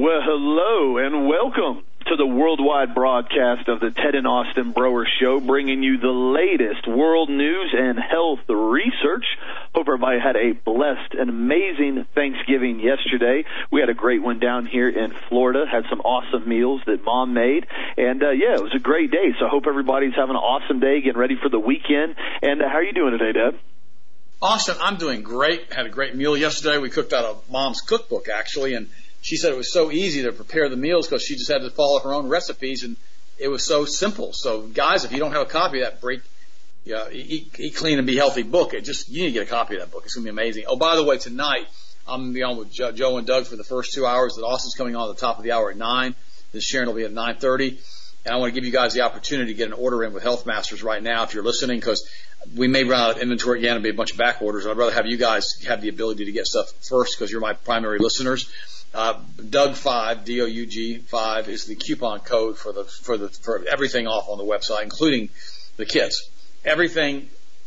Well, hello and welcome to the worldwide broadcast of the Ted and Austin Broer Show, bringing you the latest world news and health research. Hope everybody had a blessed and amazing Thanksgiving yesterday. We had a great one down here in Florida, had some awesome meals that Mom made, and it was a great day. So I hope everybody's having an awesome day, getting ready for the weekend. And how are you doing today, Dad? Austin, I'm doing great. Had a great meal yesterday. We cooked out of Mom's cookbook, actually, and she said it was so easy to prepare the meals because she just had to follow her own recipes, and it was so simple. So, guys, if you don't have a copy of that Eat Clean and Be Healthy book, you need to get a copy of that book. It's going to be amazing. Oh, by the way, tonight I'm going to be on with Joe and Doug for the first 2 hours. That Austin's coming on at the top of the hour at 9. This Sharon will be at 9:30. And I want to give you guys the opportunity to get an order in with Health Masters right now if you're listening, because we may run out of inventory again and be a bunch of back orders. I'd rather have you guys have the ability to get stuff first because you're my primary listeners. Doug5, DOUG5 is the coupon code for everything off on the website, including the kits. Everything.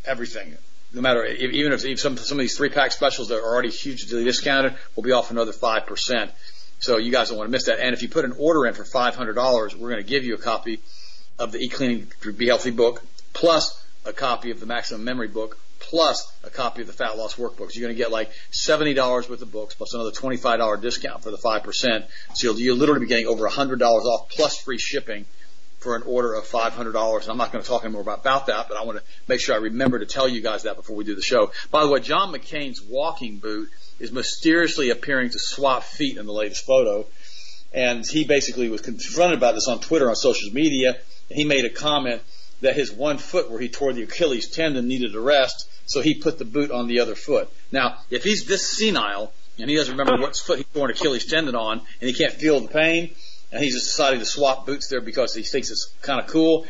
No matter, even if some of these 3-pack specials that are already hugely discounted will be off another 5%. So you guys don't want to miss that. And if you put an order in for $500, we're going to give you a copy of the Eat Clean and Be Healthy book, plus a copy of the Maximum Memory book, plus a copy of the Fat Loss Workbooks. You're going to get like $70 worth of books, plus another $25 discount for the 5%. So you'll literally be getting over $100 off, plus free shipping for an order of $500. And I'm not going to talk anymore about that, but I want to make sure I remember to tell you guys that before we do the show. By the way, John McCain's walking boot is mysteriously appearing to swap feet in the latest photo. And he basically was confronted about this on Twitter, on social media, and he made a comment that his one foot where he tore the Achilles tendon needed a rest, so he put the boot on the other foot. Now, if he's this senile and he doesn't remember what foot he tore an Achilles tendon on and he can't feel the pain, and he's just decided to swap boots there because he thinks it's kind of cool,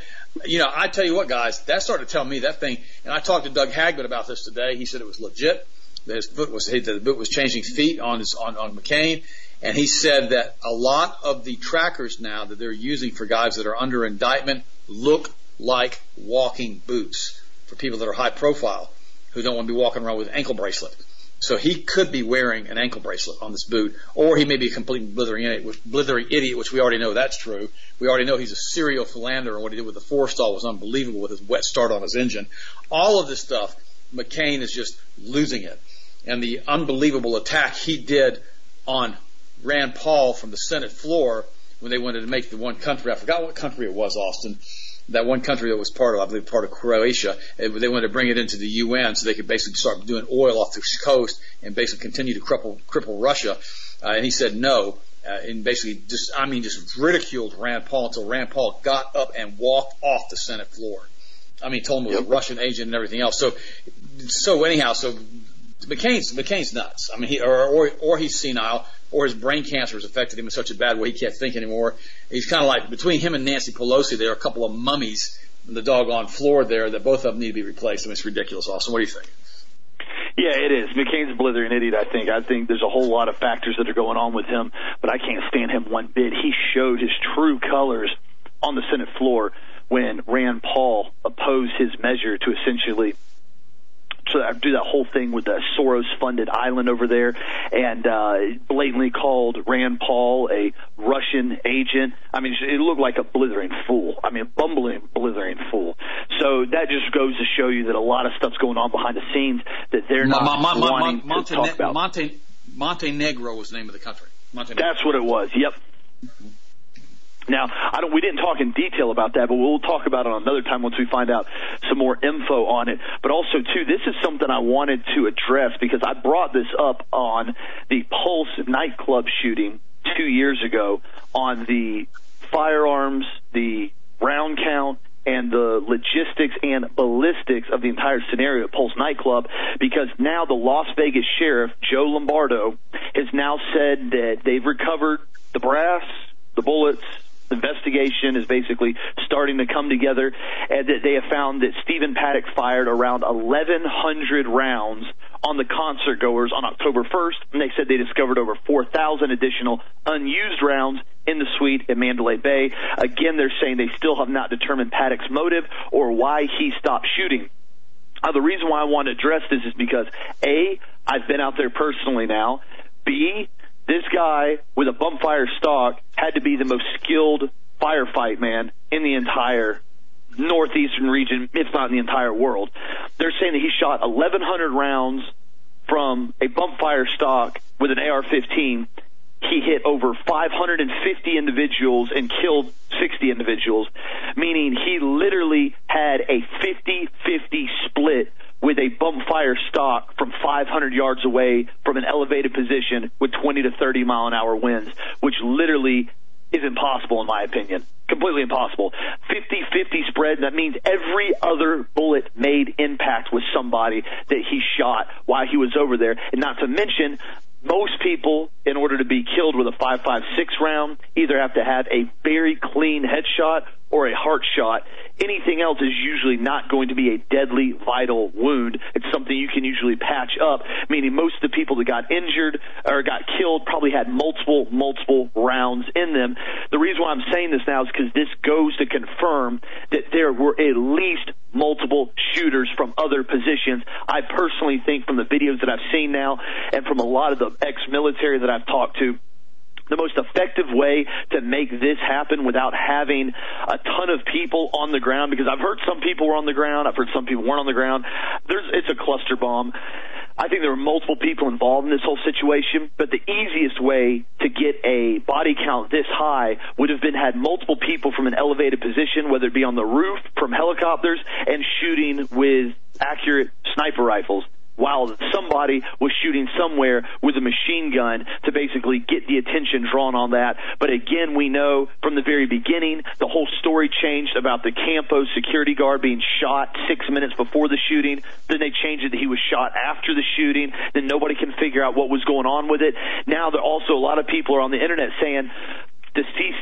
I tell you what, guys, that started to tell me that thing. And I talked to Doug Hagman about this today. He said it was legit. That the boot was changing feet on McCain, and he said that a lot of the trackers now that they're using for guys that are under indictment look like walking boots for people that are high profile who don't want to be walking around with an ankle bracelet. So he could be wearing an ankle bracelet on this boot, or he may be a complete blithering idiot, which we already know that's true. We already know he's a serial philanderer, and what he did with the Forstall was unbelievable with his wet start on his engine. All of this stuff, McCain is just losing it. And the unbelievable attack he did on Rand Paul from the Senate floor when they wanted to make the one country, I forgot what country it was, Austin, that one country that was part of Croatia. They wanted to bring it into the UN so they could basically start doing oil off the coast and basically continue to cripple Russia. And he said no, and basically just ridiculed Rand Paul until Rand Paul got up and walked off the Senate floor. Told him it was a Russian agent and everything else. So anyhow, McCain's nuts. Or he's senile, or his brain cancer has affected him in such a bad way he can't think anymore. He's kind of like, between him and Nancy Pelosi, there are a couple of mummies on the doggone floor there that both of them need to be replaced. It's ridiculous, Austin. What do you think? Yeah, it is. McCain's a blithering idiot, I think. I think there's a whole lot of factors that are going on with him, but I can't stand him one bit. He showed his true colors on the Senate floor when Rand Paul opposed his measure to essentially do that whole thing with the Soros-funded island over there, and blatantly called Rand Paul a Russian agent. It looked like a blithering fool. A bumbling, blithering fool. So that just goes to show you that a lot of stuff's going on behind the scenes that they're not wanting to talk about. Montenegro was the name of the country. Montenegro. That's what it was. Yep. Now, we didn't talk in detail about that, but we'll talk about it another time once we find out some more info on it. But also, too, this is something I wanted to address because I brought this up on the Pulse nightclub shooting 2 years ago on the firearms, the round count, and the logistics and ballistics of the entire scenario at Pulse nightclub, because now the Las Vegas sheriff, Joe Lombardo, has now said that they've recovered the brass, the bullets. The investigation is basically starting to come together, and that they have found that Stephen Paddock fired around 1,100 rounds on the concert goers on October 1st, and they said they discovered over 4,000 additional unused rounds in the suite at Mandalay Bay. Again, they're saying they still have not determined Paddock's motive or why he stopped shooting. The reason why I want to address this is because, A, I've been out there personally now. B, this guy with a bump fire stock had to be the most skilled firefight man in the entire northeastern region, if not in the entire world. They're saying that he shot 1,100 rounds from a bump fire stock with an AR-15. He hit over 550 individuals and killed 60 individuals, meaning he literally had a 50-50 split with a bump fire stock from 500 yards away from an elevated position with 20 to 30 mile an hour winds, which literally is impossible in my opinion. Completely impossible. 50-50 spread, that means every other bullet made impact with somebody that he shot while he was over there. And not to mention, most people, in order to be killed with a 5.56 round, either have to have a very clean headshot or a heart shot. Anything else is usually not going to be a deadly, vital wound. It's something you can usually patch up, meaning most of the people that got injured or got killed probably had multiple rounds in them. The reason why I'm saying this now is because this goes to confirm that there were at least multiple shooters from other positions. I personally think from the videos that I've seen now and from a lot of the ex-military that I've talked to, the most effective way to make this happen without having a ton of people on the ground, because I've heard some people were on the ground, I've heard some people weren't on the ground. It's a cluster bomb. I think there were multiple people involved in this whole situation, but the easiest way to get a body count this high would have been had multiple people from an elevated position, whether it be on the roof, from helicopters, and shooting with accurate sniper rifles, while somebody was shooting somewhere with a machine gun to basically get the attention drawn on that. But again, we know from the very beginning, the whole story changed about the Campo security guard being shot 6 minutes before the shooting. Then they changed it that he was shot after the shooting. Then nobody can figure out what was going on with it. Now there also a lot of people are on the internet saying the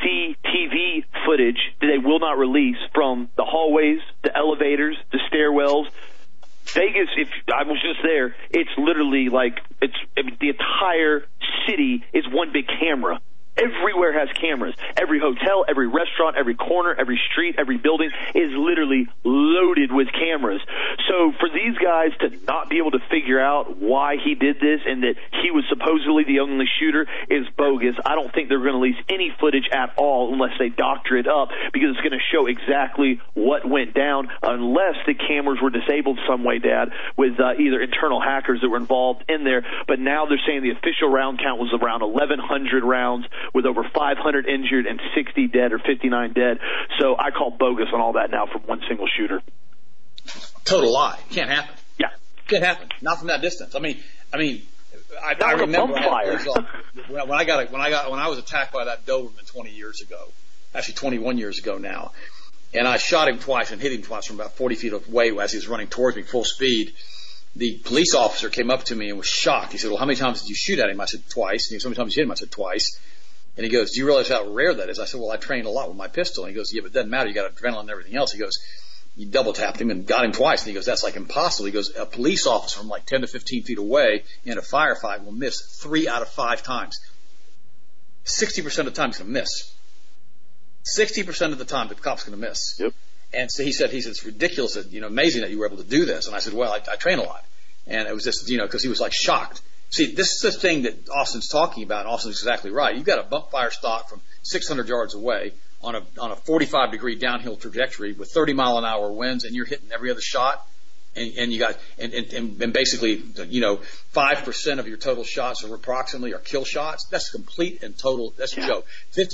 CCTV footage that they will not release from the hallways, the elevators, the stairwells. Vegas, if I was just there, it's literally like the entire city is one big camera. Everywhere has cameras. Every hotel, every restaurant, every corner, every street, every building is literally loaded with cameras. So for these guys to not be able to figure out why he did this and that he was supposedly the only shooter is bogus. I don't think they're going to release any footage at all unless they doctor it up, because it's going to show exactly what went down, unless the cameras were disabled some way, Dad, with either internal hackers that were involved in there. But now they're saying the official round count was around 1,100 rounds, with over 500 injured and 60 dead or 59 dead. So I call bogus on all that now from one single shooter. Total lie. Can't happen. Yeah. Can't happen. Not from that distance. I remember when I was attacked by that Doberman 20 years ago, actually 21 years ago now, and I shot him twice and hit him twice from about 40 feet away as he was running towards me full speed. The police officer came up to me and was shocked. He said, "Well, how many times did you shoot at him?" I said, "Twice." And he said, "How many times did you hit him?" I said, "Twice." And he goes, "Do you realize how rare that is?" I said, "Well, I train a lot with my pistol." And he goes, "Yeah, but it doesn't matter. You got adrenaline and everything else." He goes, "You double tapped him and got him twice." And he goes, "That's like impossible." He goes, "A police officer from like 10 to 15 feet away in a firefight will miss 3 out of 5 times. 60% of the time he's going to miss. 60% of the time the cop's going to miss." Yep. And so he said, "It's ridiculous, amazing that you were able to do this." And I said, "Well, I train a lot." And it was just, because he was like shocked. See, this is the thing that Austin's talking about, and Austin's exactly right. You've got a bump fire stock from 600 yards away on a 45-degree downhill trajectory with 30-mile-an-hour winds, and you're hitting every other shot, and you got and basically 5% of your total shots are approximately kill shots. That's complete and total. That's a joke.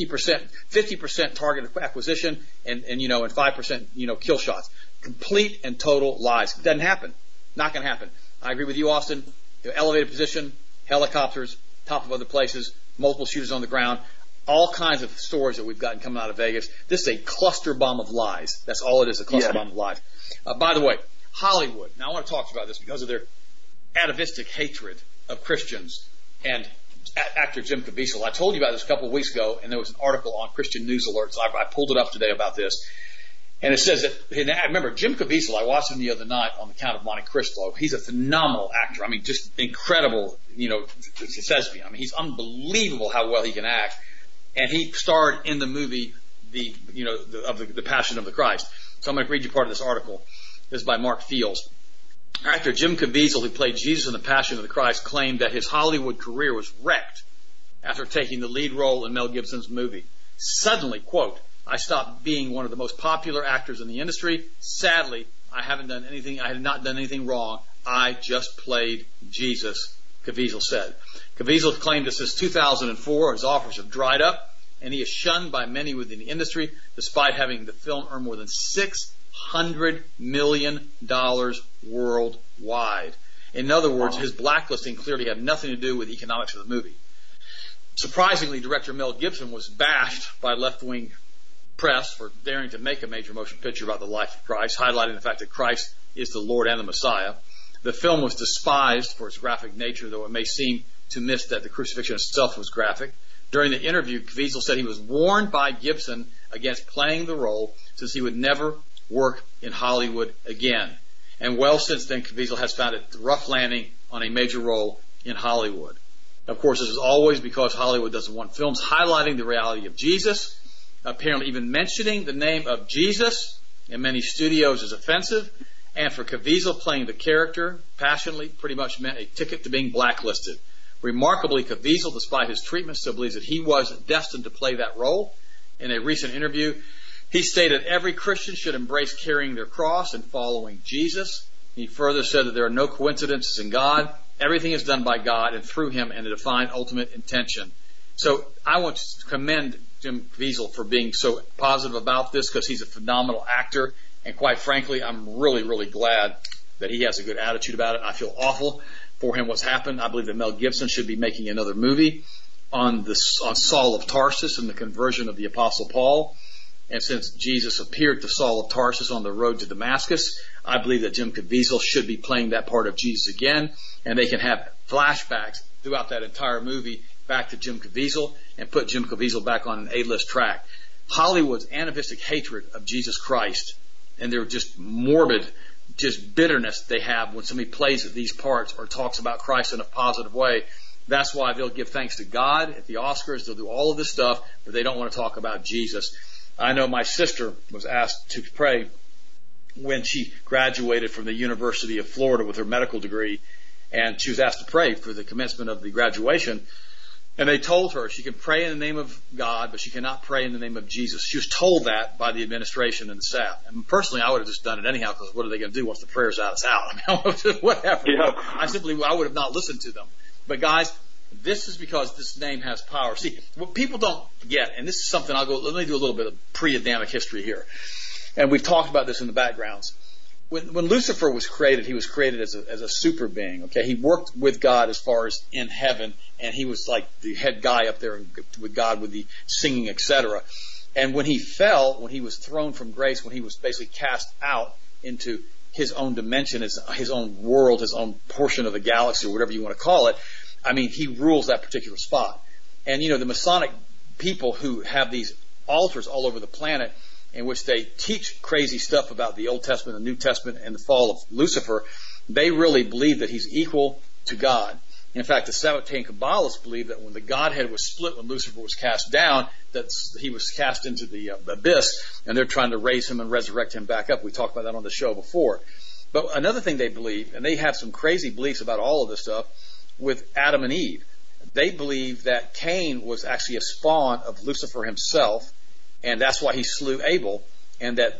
50% target acquisition, and 5% kill shots. Complete and total lies. It doesn't happen. Not going to happen. I agree with you, Austin. Elevated position, helicopters, top of other places, multiple shooters on the ground, all kinds of stories that we've gotten coming out of Vegas. This is a cluster bomb of lies. That's all it is, a cluster bomb of lies. By the way, Hollywood. Now I want to talk about this because of their atavistic hatred of Christians and actor Jim Caviezel. I told you about this a couple of weeks ago, and there was an article on Christian News Alert, so I pulled it up today about this. And it says that, and I remember Jim Caviezel, I watched him the other night on the Count of Monte Cristo. He's a phenomenal actor. I mean, just incredible, thespian. I mean, he's unbelievable how well he can act. And he starred in the movie, the Passion of the Christ. So I'm going to read you part of this article. This is by Mark Fields. Actor Jim Caviezel, who played Jesus in the Passion of the Christ, claimed that his Hollywood career was wrecked after taking the lead role in Mel Gibson's movie. Suddenly, quote, I stopped being one of the most popular actors in the industry. Sadly, I had not done anything wrong. I just played Jesus, Caviezel said. Caviezel claimed this since 2004. His offers have dried up, and he is shunned by many within the industry, despite having the film earn more than $600 million worldwide. In other words, his blacklisting clearly had nothing to do with the economics of the movie. Surprisingly, director Mel Gibson was bashed by left-wing press for daring to make a major motion picture about the life of Christ, highlighting the fact that Christ is the Lord and the Messiah. The film was despised for its graphic nature, though it may seem to miss that the crucifixion itself was graphic. During the interview, Caviezel said he was warned by Gibson against playing the role since he would never work in Hollywood again. And well, since then, Caviezel has found it rough landing on a major role in Hollywood. Of course, this is always because Hollywood doesn't want films highlighting the reality of Jesus. Apparently, even mentioning the name of Jesus in many studios is offensive. And for Caviezel, playing the character passionately pretty much meant a ticket to being blacklisted. Remarkably, Caviezel, despite his treatment, still believes that he was destined to play that role. In a recent interview, he stated every Christian should embrace carrying their cross and following Jesus. He further said that there are no coincidences in God. Everything is done by God and through Him in a defined ultimate intention. So I want to commend Jim Caviezel for being so positive about this, because he's a phenomenal actor. And quite frankly, I'm really, really glad that he has a good attitude about it. I feel awful for him what's happened. I believe that Mel Gibson should be making another movie on Saul of Tarsus and the conversion of the Apostle Paul. And since Jesus appeared to Saul of Tarsus on the road to Damascus, I believe that Jim Caviezel should be playing that part of Jesus again, and they can have flashbacks throughout that entire movie back to Jim Caviezel and put Jim Caviezel back on an A-list track. Hollywood's atavistic hatred of Jesus Christ and their just morbid, just bitterness they have when somebody plays these parts or talks about Christ in a positive way. That's why they'll give thanks to God at the Oscars. They'll do all of this stuff, but they don't want to talk about Jesus. I know my sister was asked to pray when she graduated from the University of Florida with her medical degree, and she was asked to pray for the commencement of the graduation. And they told her she can pray in the name of God, but she cannot pray in the name of Jesus. She was told that by the administration and the staff. And personally, I would have just done it anyhow, because what are they going to do once the prayer's out? It's out. I mean, whatever. Yeah. I would have not listened to them. But guys, this is because this name has power. See, what people don't get, and this is something let me do a little bit of pre-Adamic history here. And we've talked about this in the backgrounds. When Lucifer was created, he was created as a super being. Okay, he worked with God as far as in heaven, and he was like the head guy up there with God, with the singing, etc. And when he fell, when he was thrown from grace, when he was basically cast out into his own dimension, his own world, his own portion of the galaxy, or whatever you want to call it, I mean, he rules that particular spot. And the Masonic people who have these altars all over the planet, in which they teach crazy stuff about the Old Testament, the New Testament, and the fall of Lucifer, they really believe that he's equal to God. In fact, the Sabbatean Kabbalists believe that when the Godhead was split, when Lucifer was cast down, that he was cast into the abyss, and they're trying to raise him and resurrect him back up. We talked about that on the show before. But another thing they believe, and they have some crazy beliefs about all of this stuff, with Adam and Eve. They believe that Cain was actually a spawn of Lucifer himself, and that's why he slew Abel, and that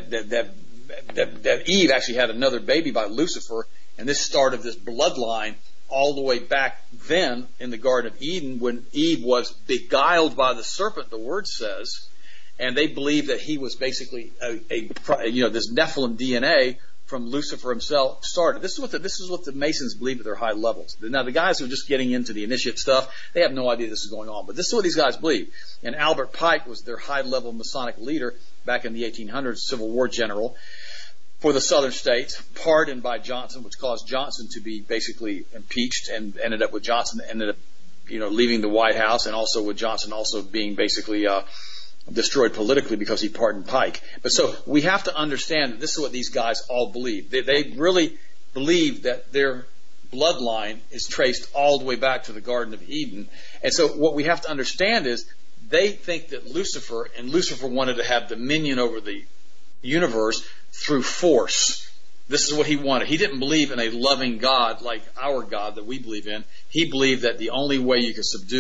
Eve actually had another baby by Lucifer, and this started this bloodline all the way back then in the Garden of Eden, when Eve was beguiled by the serpent, the word says, and they believe that he was basically this Nephilim DNA from Lucifer himself started. This is what the Masons believe at their high levels. Now, the guys who are just getting into the initiate stuff, they have no idea this is going on. But this is what these guys believe. And Albert Pike was their high-level Masonic leader back in the 1800s, Civil War general for the southern states, pardoned by Johnson, which caused Johnson to be basically impeached, and ended up leaving the White House, and also with Johnson also being basically destroyed politically because he pardoned Pike. But so we have to understand that this is what these guys all believe. They really believe that their bloodline is traced all the way back to the Garden of Eden. And so what we have to understand is they think that Lucifer wanted to have dominion over the universe through force. This is what he wanted. He didn't believe in a loving God like our God that we believe in. He believed that the only way you could subdue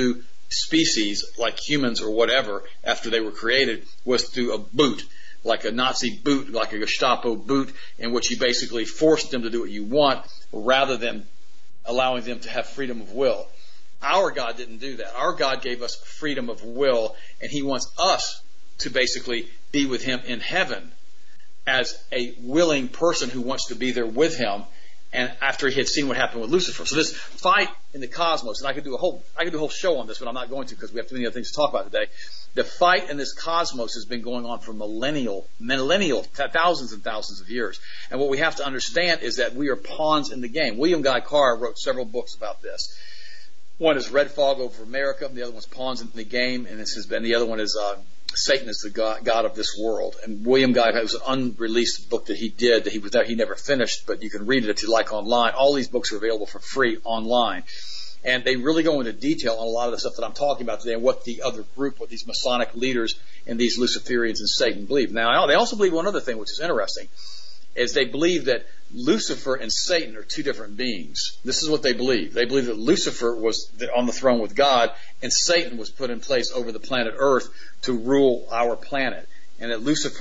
species, like humans or whatever, after they were created, was through a boot, like a Nazi boot, like a Gestapo boot, in which you basically forced them to do what you want rather than allowing them to have freedom of will. Our God didn't do that. Our God gave us freedom of will, and He wants us to basically be with Him in heaven as a willing person who wants to be there with Him. And after He had seen what happened with Lucifer, so this fight in the cosmos, and I could do a whole show on this, but I'm not going to because we have too many other things to talk about today. The fight in this cosmos has been going on for millennial, thousands and thousands of years. And what we have to understand is that we are pawns in the game. William Guy Carr wrote several books about this. One is Red Fog Over America, and the other one's Pawns in the Game, and the other one is Satan is the God of this world. And William Guy, it was an unreleased book that he did that he never finished, but you can read it if you like online. All these books are available for free online. And they really go into detail on a lot of the stuff that I'm talking about today and what the other group, what these Masonic leaders and these Luciferians and Satan believe. Now, they also believe one other thing, which is interesting, is they believe that Lucifer and Satan are two different beings. This is what they believe. They believe that Lucifer was on the throne with God and Satan was put in place over the planet Earth to rule our planet. And that Lucifer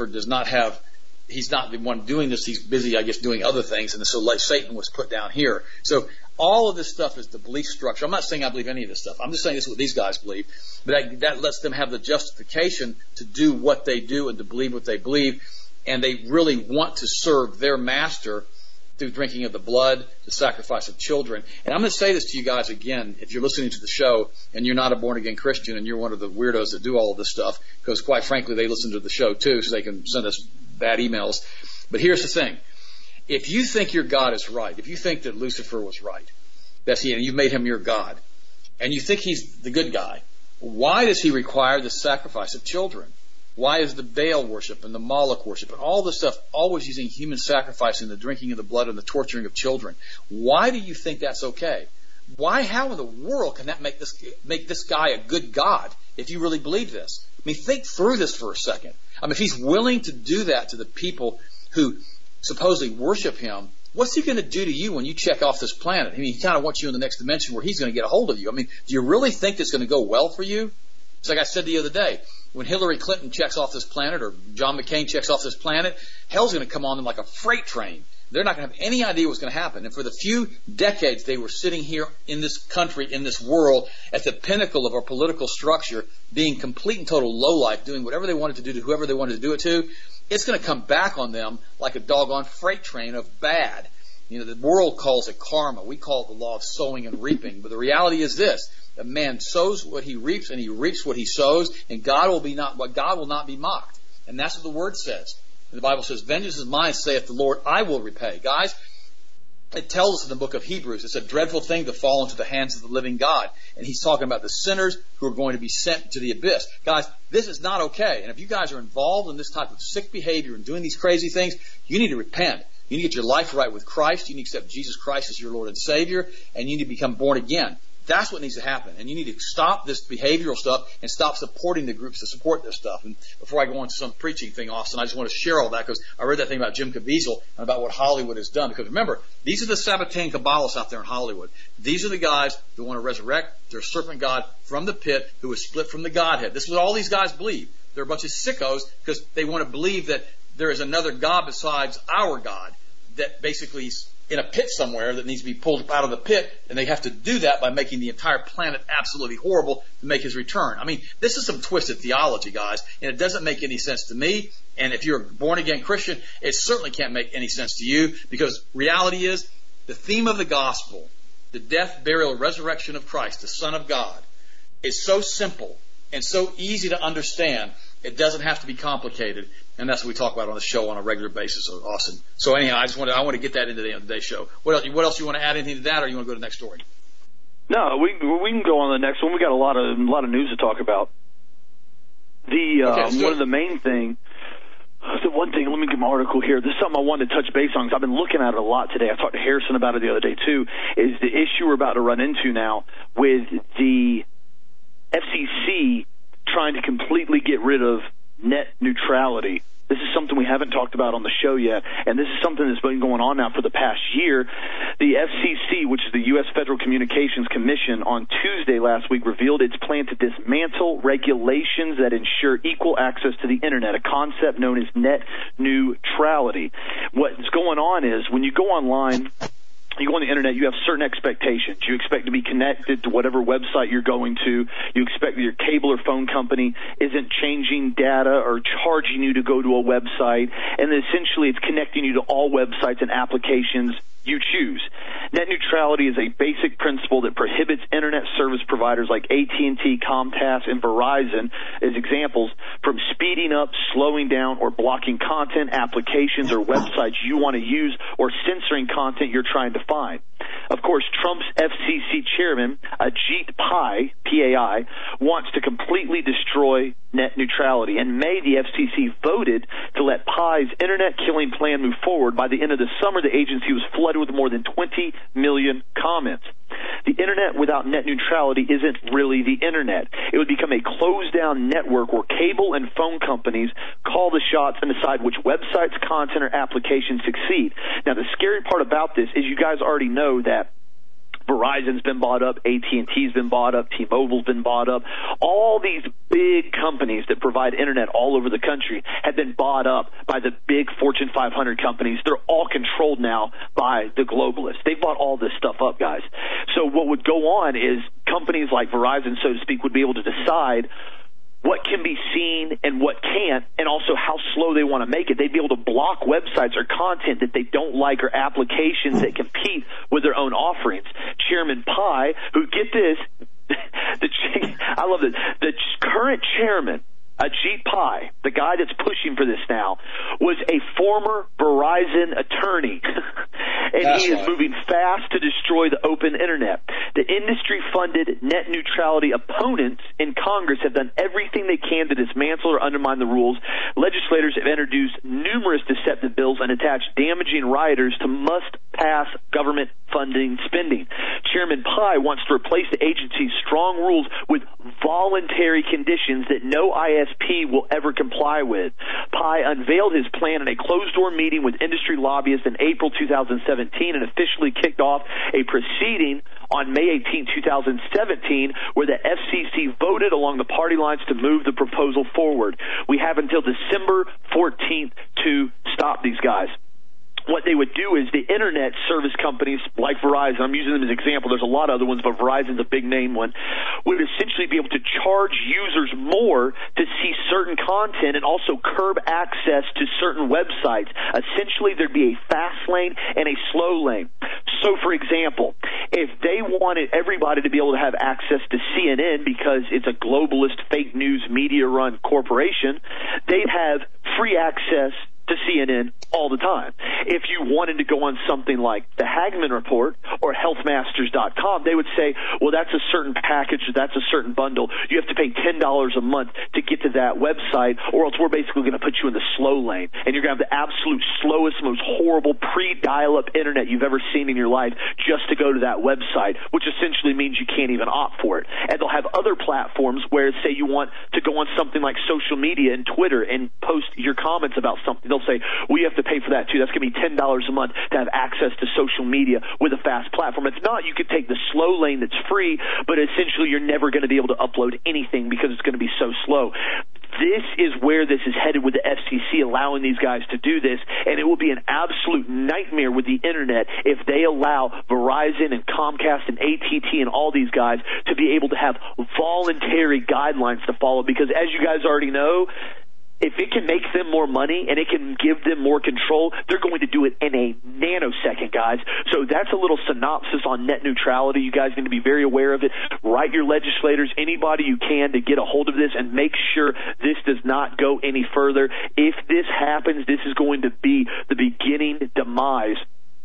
he's not the one doing this. He's busy, I guess, doing other things. And so Satan was put down here. So all of this stuff is the belief structure. I'm not saying I believe any of this stuff. I'm just saying this is what these guys believe. But that lets them have the justification to do what they do and to believe what they believe. And they really want to serve their master through drinking of the blood, the sacrifice of children. And I'm going to say this to you guys again, if you're listening to the show and you're not a born-again Christian and you're one of the weirdos that do all of this stuff, because quite frankly, they listen to the show too, so they can send us bad emails. But here's the thing. If you think your God is right, if you think that Lucifer was right, and you made him your God, and you think he's the good guy, why does he require the sacrifice of children? Why is the Baal worship and the Moloch worship and all this stuff always using human sacrifice and the drinking of the blood and the torturing of children? Why do you think that's okay? How in the world can that make this guy a good God if you really believe this? I mean, think through this for a second. I mean, if he's willing to do that to the people who supposedly worship him, what's he going to do to you when you check off this planet? I mean, he kind of wants you in the next dimension where he's going to get a hold of you. I mean, do you really think it's going to go well for you? It's like I said the other day. When Hillary Clinton checks off this planet or John McCain checks off this planet, hell's going to come on them like a freight train. They're not going to have any idea what's going to happen. And for the few decades they were sitting here in this country, in this world, at the pinnacle of our political structure, being complete and total lowlife, doing whatever they wanted to do to whoever they wanted to do it to, it's going to come back on them like a doggone freight train of bad. You know, the world calls it karma. We call it the law of sowing and reaping. But the reality is this. A man sows what he reaps, and he reaps what he sows, and God will not be mocked. And that's what the Word says. And the Bible says, vengeance is mine, saith the Lord, I will repay. Guys, it tells us in the book of Hebrews, it's a dreadful thing to fall into the hands of the living God. And he's talking about the sinners who are going to be sent to the abyss. Guys, this is not okay. And if you guys are involved in this type of sick behavior and doing these crazy things, you need to repent. You need to get your life right with Christ. You need to accept Jesus Christ as your Lord and Savior, and you need to become born again. That's what needs to happen. And you need to stop this behavioral stuff and stop supporting the groups that support this stuff. And before I go on to some preaching thing, Austin, I just want to share all that because I read that thing about Jim Caviezel and about what Hollywood has done. Because remember, these are the Sabbatean Kabbalists out there in Hollywood. These are the guys who want to resurrect their serpent God from the pit who was split from the Godhead. This is what all these guys believe. They're a bunch of sickos because they want to believe that there is another God besides our God that basically is in a pit somewhere that needs to be pulled out of the pit, and they have to do that by making the entire planet absolutely horrible to make his return. I mean, this is some twisted theology, guys, and it doesn't make any sense to me. And if you're a born-again Christian, it certainly can't make any sense to you, because reality is the theme of the gospel, the death, burial, resurrection of Christ, the Son of God, is so simple and so easy to understand. It doesn't have to be complicated, and that's what we talk about on the show on a regular basis. So awesome. So anyhow, I want to get that into the end of the day show. What else you want to add anything to that, or you want to go to the next story? No, we can go on to the next one. We got a lot of news to talk about. One of the main thing. The one thing, let me get my article here. This is something I wanted to touch base on because I've been looking at it a lot today. I talked to Harrison about it the other day too. Is the issue we're about to run into now with the FCC trying to completely get rid of net neutrality. This is something we haven't talked about on the show yet, and this is something that's been going on now for the past year. The FCC, which is the U.S. Federal Communications Commission, on Tuesday last week revealed its plan to dismantle regulations that ensure equal access to the Internet, a concept known as net neutrality. What's going on is when you go online, you go on the Internet, you have certain expectations. You expect to be connected to whatever website you're going to. You expect that your cable or phone company isn't changing data or charging you to go to a website. And then essentially it's connecting you to all websites and applications you choose. Net neutrality is a basic principle that prohibits Internet service providers like AT&T, Comcast, and Verizon, as examples, from speeding up, slowing down, or blocking content, applications, or websites you want to use, or censoring content you're trying to find. Of course, Trump's FCC chairman, Ajit Pai, P-A-I, wants to completely destroy net neutrality. In May, the FCC voted to let Pai's internet-killing plan move forward. By the end of the summer, the agency was flooded with more than 20 million comments. The Internet without net neutrality isn't really the Internet. It would become a closed-down network where cable and phone companies call the shots and decide which websites, content, or applications succeed. Now, the scary part about this is you guys already know that Verizon's been bought up, AT&T's been bought up, T-Mobile's been bought up. All these big companies that provide Internet all over the country have been bought up by the big Fortune 500 companies. They're all controlled now by the globalists. They've bought all this stuff up, guys. So what would go on is companies like Verizon, so to speak, would be able to decide what can be seen and what can't, and also how slow they want to make it. They'd be able to block websites or content that they don't like or applications that compete with their own offerings. Chairman Pai, who, get this, I love this, the current chairman, Ajit Pai, the guy that's pushing for this now, was a former Verizon attorney, and he is moving fast to destroy the open Internet. The industry-funded net neutrality opponents in Congress have done everything they can to dismantle or undermine the rules. Legislators have introduced numerous deceptive bills and attached damaging riders to must-pass government funding spending. Chairman Pai wants to replace the agency's strong rules with voluntary conditions that no ISP will ever comply with. Pai unveiled his plan in a closed-door meeting with industry lobbyists in April 2017 and officially kicked off a proceeding on May 18, 2017, where the FCC voted along the party lines to move the proposal forward. We have until December 14th to stop these guys. What they would do is the Internet service companies like Verizon, I'm using them as an example, there's a lot of other ones, but Verizon's a big name one, would essentially be able to charge users more to see certain content and also curb access to certain websites. Essentially, there'd be a fast lane and a slow lane. So, for example, if they wanted everybody to be able to have access to CNN because it's a globalist fake news media-run corporation, they'd have free access to CNN all the time. If you wanted to go on something like the Hagman Report or healthmasters.com, they would say, well, that's a certain package, that's a certain bundle. You have to pay $10 a month to get to that website, or else we're basically going to put you in the slow lane, and you're going to have the absolute slowest, most horrible pre-dial-up Internet you've ever seen in your life just to go to that website, which essentially means you can't even opt for it. And they'll have other platforms where, say, you want to go on something like social media and Twitter and post your comments about something. They'll say, well, you have to pay for that too. That's going to be $10 a month to have access to social media with a fast platform. If not, you could take the slow lane that's free, but essentially you're never going to be able to upload anything because it's going to be so slow. This is where this is headed with the FCC allowing these guys to do this, and it will be an absolute nightmare with the Internet if they allow Verizon and Comcast and AT&T and all these guys to be able to have voluntary guidelines to follow, because as you guys already know, if it can make them more money and it can give them more control, they're going to do it in a nanosecond, guys. So that's a little synopsis on net neutrality. You guys need to be very aware of it. Write your legislators, anybody you can, to get a hold of this and make sure this does not go any further. If this happens, this is going to be the beginning demise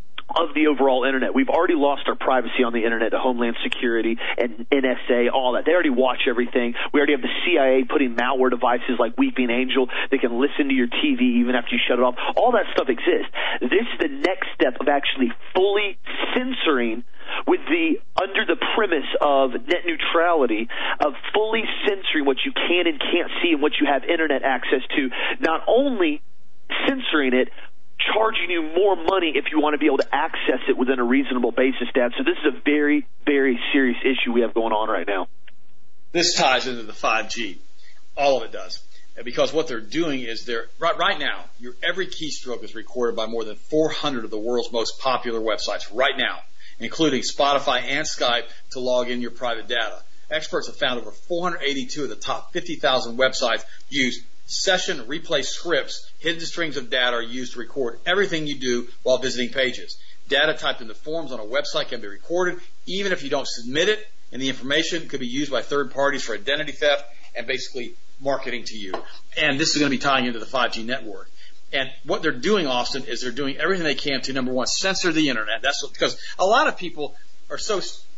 of the overall Internet. We've already lost our privacy on the Internet to Homeland Security and NSA, all that. They already watch everything. We already have the CIA putting malware devices like Weeping Angel that can listen to your TV even after you shut it off. All that stuff exists. This is the next step of actually fully censoring, with the under the premise of net neutrality, of fully censoring what you can and can't see and what you have Internet access to. Not only censoring it, charging you more money if you want to be able to access it within a reasonable basis, Dad. So this is a very, very serious issue we have going on right now. This ties into the 5G. All of it does. Because what they're doing is right now, your every keystroke is recorded by more than 400 of the world's most popular websites right now, including Spotify and Skype to log in your private data. Experts have found over 482 of the top 50,000 websites use session replay scripts. Hidden strings of data are used to record everything you do while visiting pages. Data typed into forms on a website can be recorded even if you don't submit it, and the information could be used by third parties for identity theft and basically marketing to you. And this is going to be tying into the 5G network. And what they're doing, Austin, is they're doing everything they can to, number one, censor the internet. Because a lot of people are so,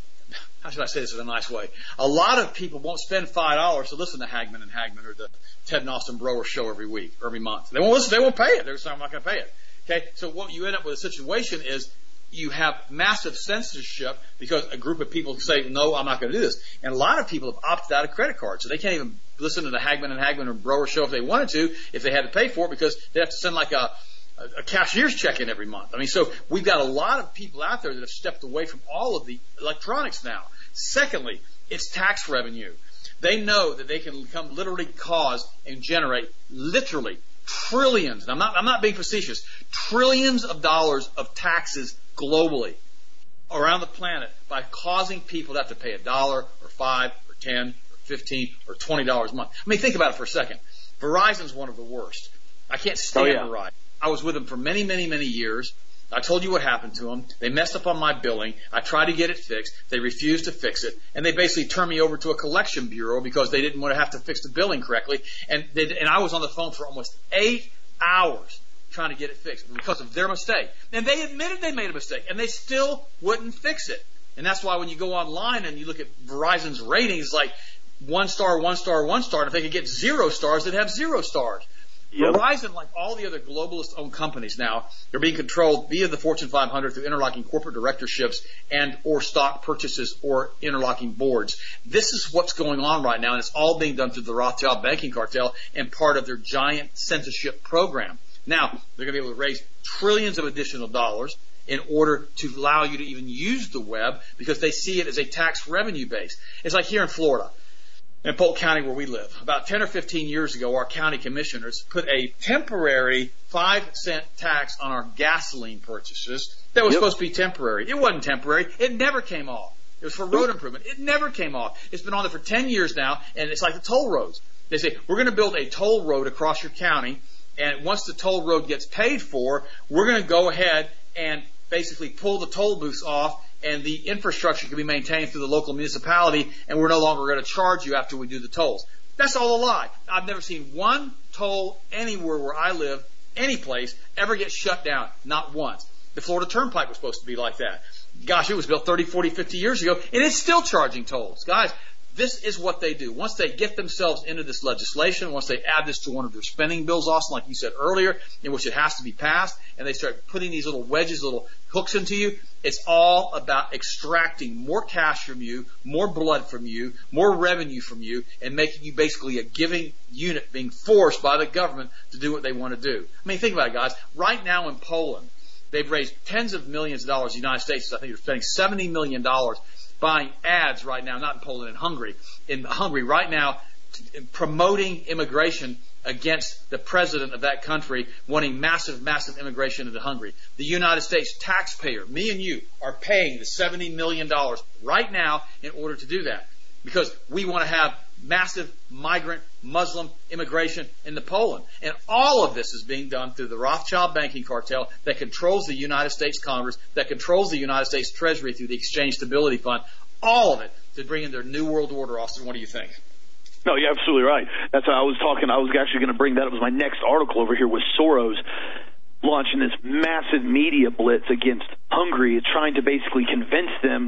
how should I say this in a nice way? A lot of people won't spend $5 to listen to Hagman and Hagman or the Ted and Austin Broer show every week, or every month. They won't listen. They won't pay it. They're saying, I'm not going to pay it. Okay. So what you end up with a situation is you have massive censorship because a group of people say, no, I'm not going to do this. And a lot of people have opted out of credit cards, so they can't even listen to the Hagman and Hagman or Broer show if they wanted to, if they had to pay for it, because they have to send like a cashier's check in every month. I mean, so we've got a lot of people out there that have stepped away from all of the electronics now. Secondly, it's tax revenue. They know that they can literally cause and generate literally trillions, and I'm not being facetious, trillions of dollars of taxes globally around the planet by causing people to have to pay $1 or $5 or $10 or $15 or $20 a month. I mean, think about it for a second. Verizon's one of the worst. I can't stand Verizon. I was with them for many, many, many years. I told you what happened to them. They messed up on my billing. I tried to get it fixed. They refused to fix it. And they basically turned me over to a collection bureau because they didn't want to have to fix the billing correctly. And I was on the phone for almost 8 hours trying to get it fixed because of their mistake. And they admitted they made a mistake, and they still wouldn't fix it. And that's why when you go online and you look at Verizon's ratings, like 1 star, 1 star, 1 star, and if they could get 0 stars, they'd have 0 stars. Yep. Verizon, like all the other globalist-owned companies now, they're being controlled via the Fortune 500 through interlocking corporate directorships and or stock purchases or interlocking boards. This is what's going on right now, and it's all being done through the Rothschild banking cartel and part of their giant censorship program. Now, they're going to be able to raise trillions of additional dollars in order to allow you to even use the web because they see it as a tax revenue base. It's like here in Florida. In Polk County where we live, about 10 or 15 years ago, our county commissioners put a temporary 5-cent tax on our gasoline purchases that was supposed to be temporary. It wasn't temporary. It never came off. It was for road improvement. It never came off. It's been on there for 10 years now, and it's like the toll roads. They say, we're going to build a toll road across your county, and once the toll road gets paid for, we're going to go ahead and basically pull the toll booths off, and the infrastructure can be maintained through the local municipality, and we're no longer going to charge you after we do the tolls. That's all a lie. I've never seen one toll anywhere where I live, any place, ever get shut down. Not once. The Florida Turnpike was supposed to be like that. Gosh, it was built 30, 40, 50 years ago, and it's still charging tolls. Guys, this is what they do. Once they get themselves into this legislation, once they add this to one of their spending bills, Austin, like you said earlier, in which it has to be passed, and they start putting these little wedges, little hooks into you, it's all about extracting more cash from you, more blood from you, more revenue from you, and making you basically a giving unit being forced by the government to do what they want to do. I mean, think about it, guys. Right now in Poland, they've raised tens of millions of dollars. The United States, I think they're spending $70 million buying ads right now, not in Poland, in Hungary. In Hungary right now, promoting immigration against the president of that country, wanting massive, massive immigration into Hungary. The United States taxpayer, me and you, are paying the $70 million right now in order to do that. Because we want to have massive migrant Muslim immigration into Poland. And all of this is being done through the Rothschild banking cartel that controls the United States Congress, that controls the United States Treasury through the Exchange Stability Fund. All of it to bring in their new world order. Austin, what do you think? No, you're absolutely right. That's how I was talking. I was actually going to bring that. It was my next article over here with Soros launching this massive media blitz against Hungary, trying to basically convince them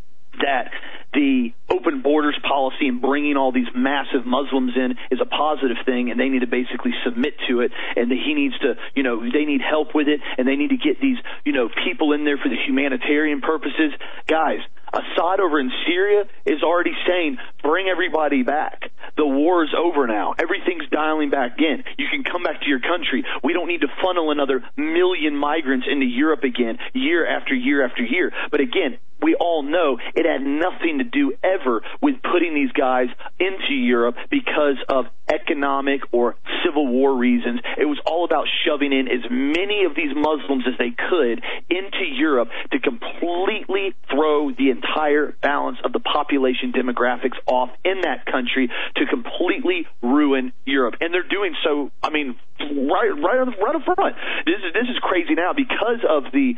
that the open borders policy and bringing all these massive Muslims in is a positive thing, and they need to basically submit to it, and that he needs to, they need help with it, and they need to get these, people in there for the humanitarian purposes. Guys, Assad over in Syria is already saying, bring everybody back. The war is over now. Everything's dialing back in. You can come back to your country. We don't need to funnel another million migrants into Europe again, year after year after year. But again, we all know it had nothing to do ever with putting these guys into Europe because of economic or civil war reasons. It was all about shoving in as many of these Muslims as they could into Europe to completely throw the entire balance of the population demographics off in that country, to completely ruin Europe. And they're doing so, I mean, right up front. This is crazy now because of the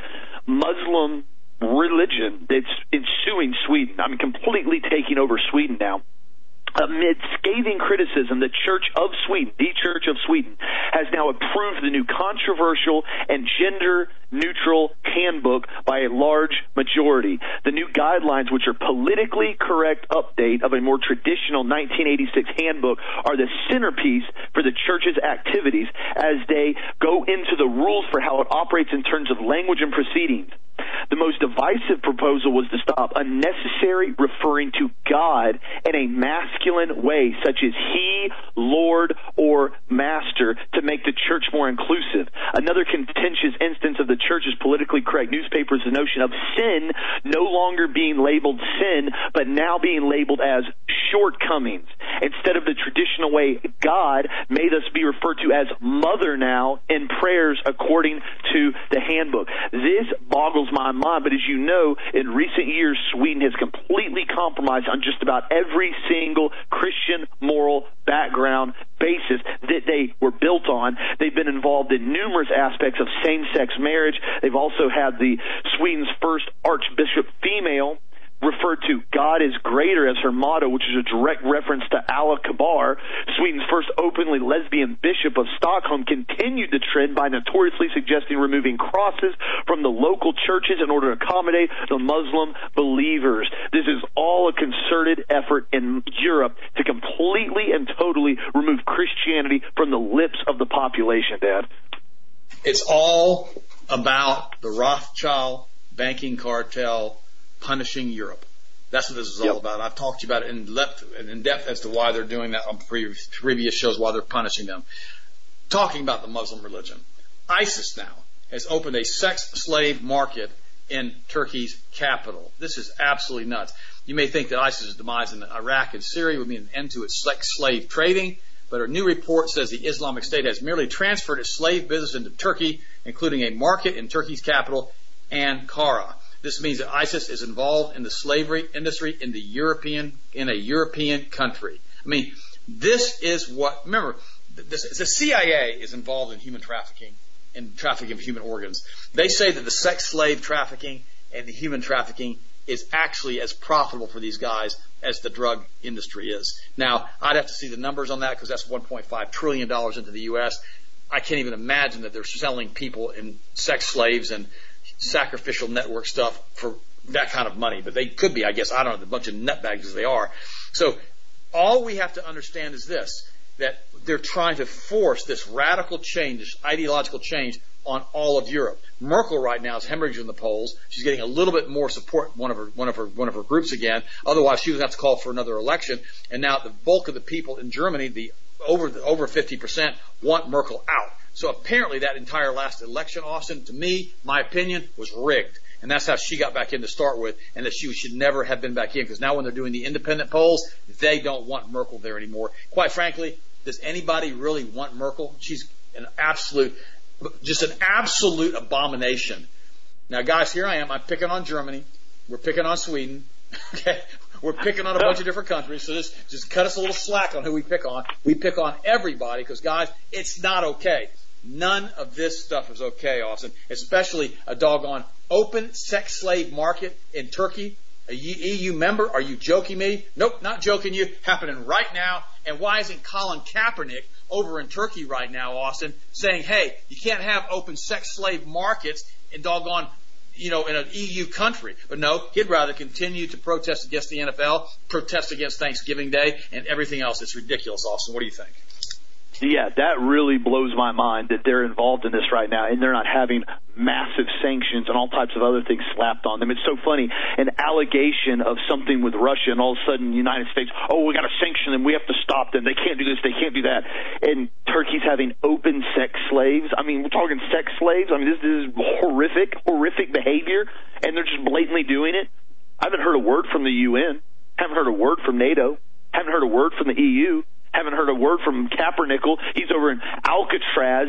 Muslim religion that's ensuing Sweden. I mean, completely taking over Sweden now. Amid scathing criticism, the Church of Sweden, the Church of Sweden, has now approved the new controversial and gender-neutral handbook by a large majority. The new guidelines, which are politically correct update of a more traditional 1986 handbook, are the centerpiece for the Church's activities as they go into the rules for how it operates in terms of language and proceedings. The most divisive proposal was to stop unnecessary referring to God in a masculine way, such as he, Lord, or Master, to make the church more inclusive. Another contentious instance of the church's politically correct newspaper is the notion of sin no longer being labeled sin, but now being labeled as shortcomings. Instead of the traditional way, God may thus be referred to as Mother now in prayers according to the handbook. This boggles my mind, but as you know, in recent years, Sweden has completely compromised on just about every single Christian moral background basis that they were built on. They've been involved in numerous aspects of same-sex marriage. They've also had Sweden's first archbishop female referred to God is greater as her motto, which is a direct reference to Allah Akbar. Sweden's first openly lesbian bishop of Stockholm continued the trend by notoriously suggesting removing crosses from the local churches in order to accommodate the Muslim believers. This is all a concerted effort in Europe to completely and totally remove Christianity from the lips of the population, Dad. It's all about the Rothschild banking cartel punishing Europe. That's what this is all about. I've talked to you about it in depth as to why they're doing that on previous shows, why they're punishing them. Talking about the Muslim religion. ISIS now has opened a sex slave market in Turkey's capital. This is absolutely nuts. You may think that ISIS's demise in Iraq and Syria would mean an end to its sex slave trading, but a new report says the Islamic State has merely transferred its slave business into Turkey, including a market in Turkey's capital, Ankara. This means that ISIS is involved in the slavery industry in a European country. I mean, this is what, remember, the CIA is involved in human trafficking and trafficking of human organs. They say that the sex slave trafficking and the human trafficking is actually as profitable for these guys as the drug industry is. Now, I'd have to see the numbers on that because that's $1.5 trillion into the U.S. I can't even imagine that they're selling people in sex slaves and sacrificial network stuff for that kind of money, but they could be, I guess. I don't know, a bunch of nutbags as they are. So all we have to understand is this, that they're trying to force this radical change, this ideological change on all of Europe. Merkel right now is hemorrhaging in the polls. She's getting a little bit more support in one of her groups again. Otherwise, she would have to call for another election. And now the bulk of the people in Germany, over 50%, want Merkel out. So apparently that entire last election, Austin, to me, my opinion, was rigged. And that's how she got back in to start with, and that she should never have been back in, because now when they're doing the independent polls, they don't want Merkel there anymore. Quite frankly, does anybody really want Merkel? She's just an absolute abomination. Now, guys, here I am. I'm picking on Germany. We're picking on Sweden. Okay? We're picking on a bunch of different countries, so just cut us a little slack on who we pick on. We pick on everybody because, guys, it's not okay. None of this stuff is okay, Austin, especially a doggone open sex slave market in Turkey, a EU member. Are you joking me? Nope, not joking you. Happening right now. And why isn't Colin Kaepernick over in Turkey right now, Austin, saying, hey, you can't have open sex slave markets in doggone, in an EU country? But no, he'd rather continue to protest against the NFL, protest against Thanksgiving Day, and everything else. It's ridiculous, Austin. What do you think? Yeah, that really blows my mind that they're involved in this right now, and they're not having massive sanctions and all types of other things slapped on them. It's so funny, an allegation of something with Russia, and all of a sudden the United States, oh, we got to sanction them, we have to stop them, they can't do this, they can't do that. And Turkey's having open sex slaves. I mean, we're talking sex slaves. I mean, this is horrific behavior, and they're just blatantly doing it. I haven't heard a word from the UN, haven't heard a word from NATO, haven't heard a word from the EU. Haven't heard a word from Kaepernick. He's over in Alcatraz.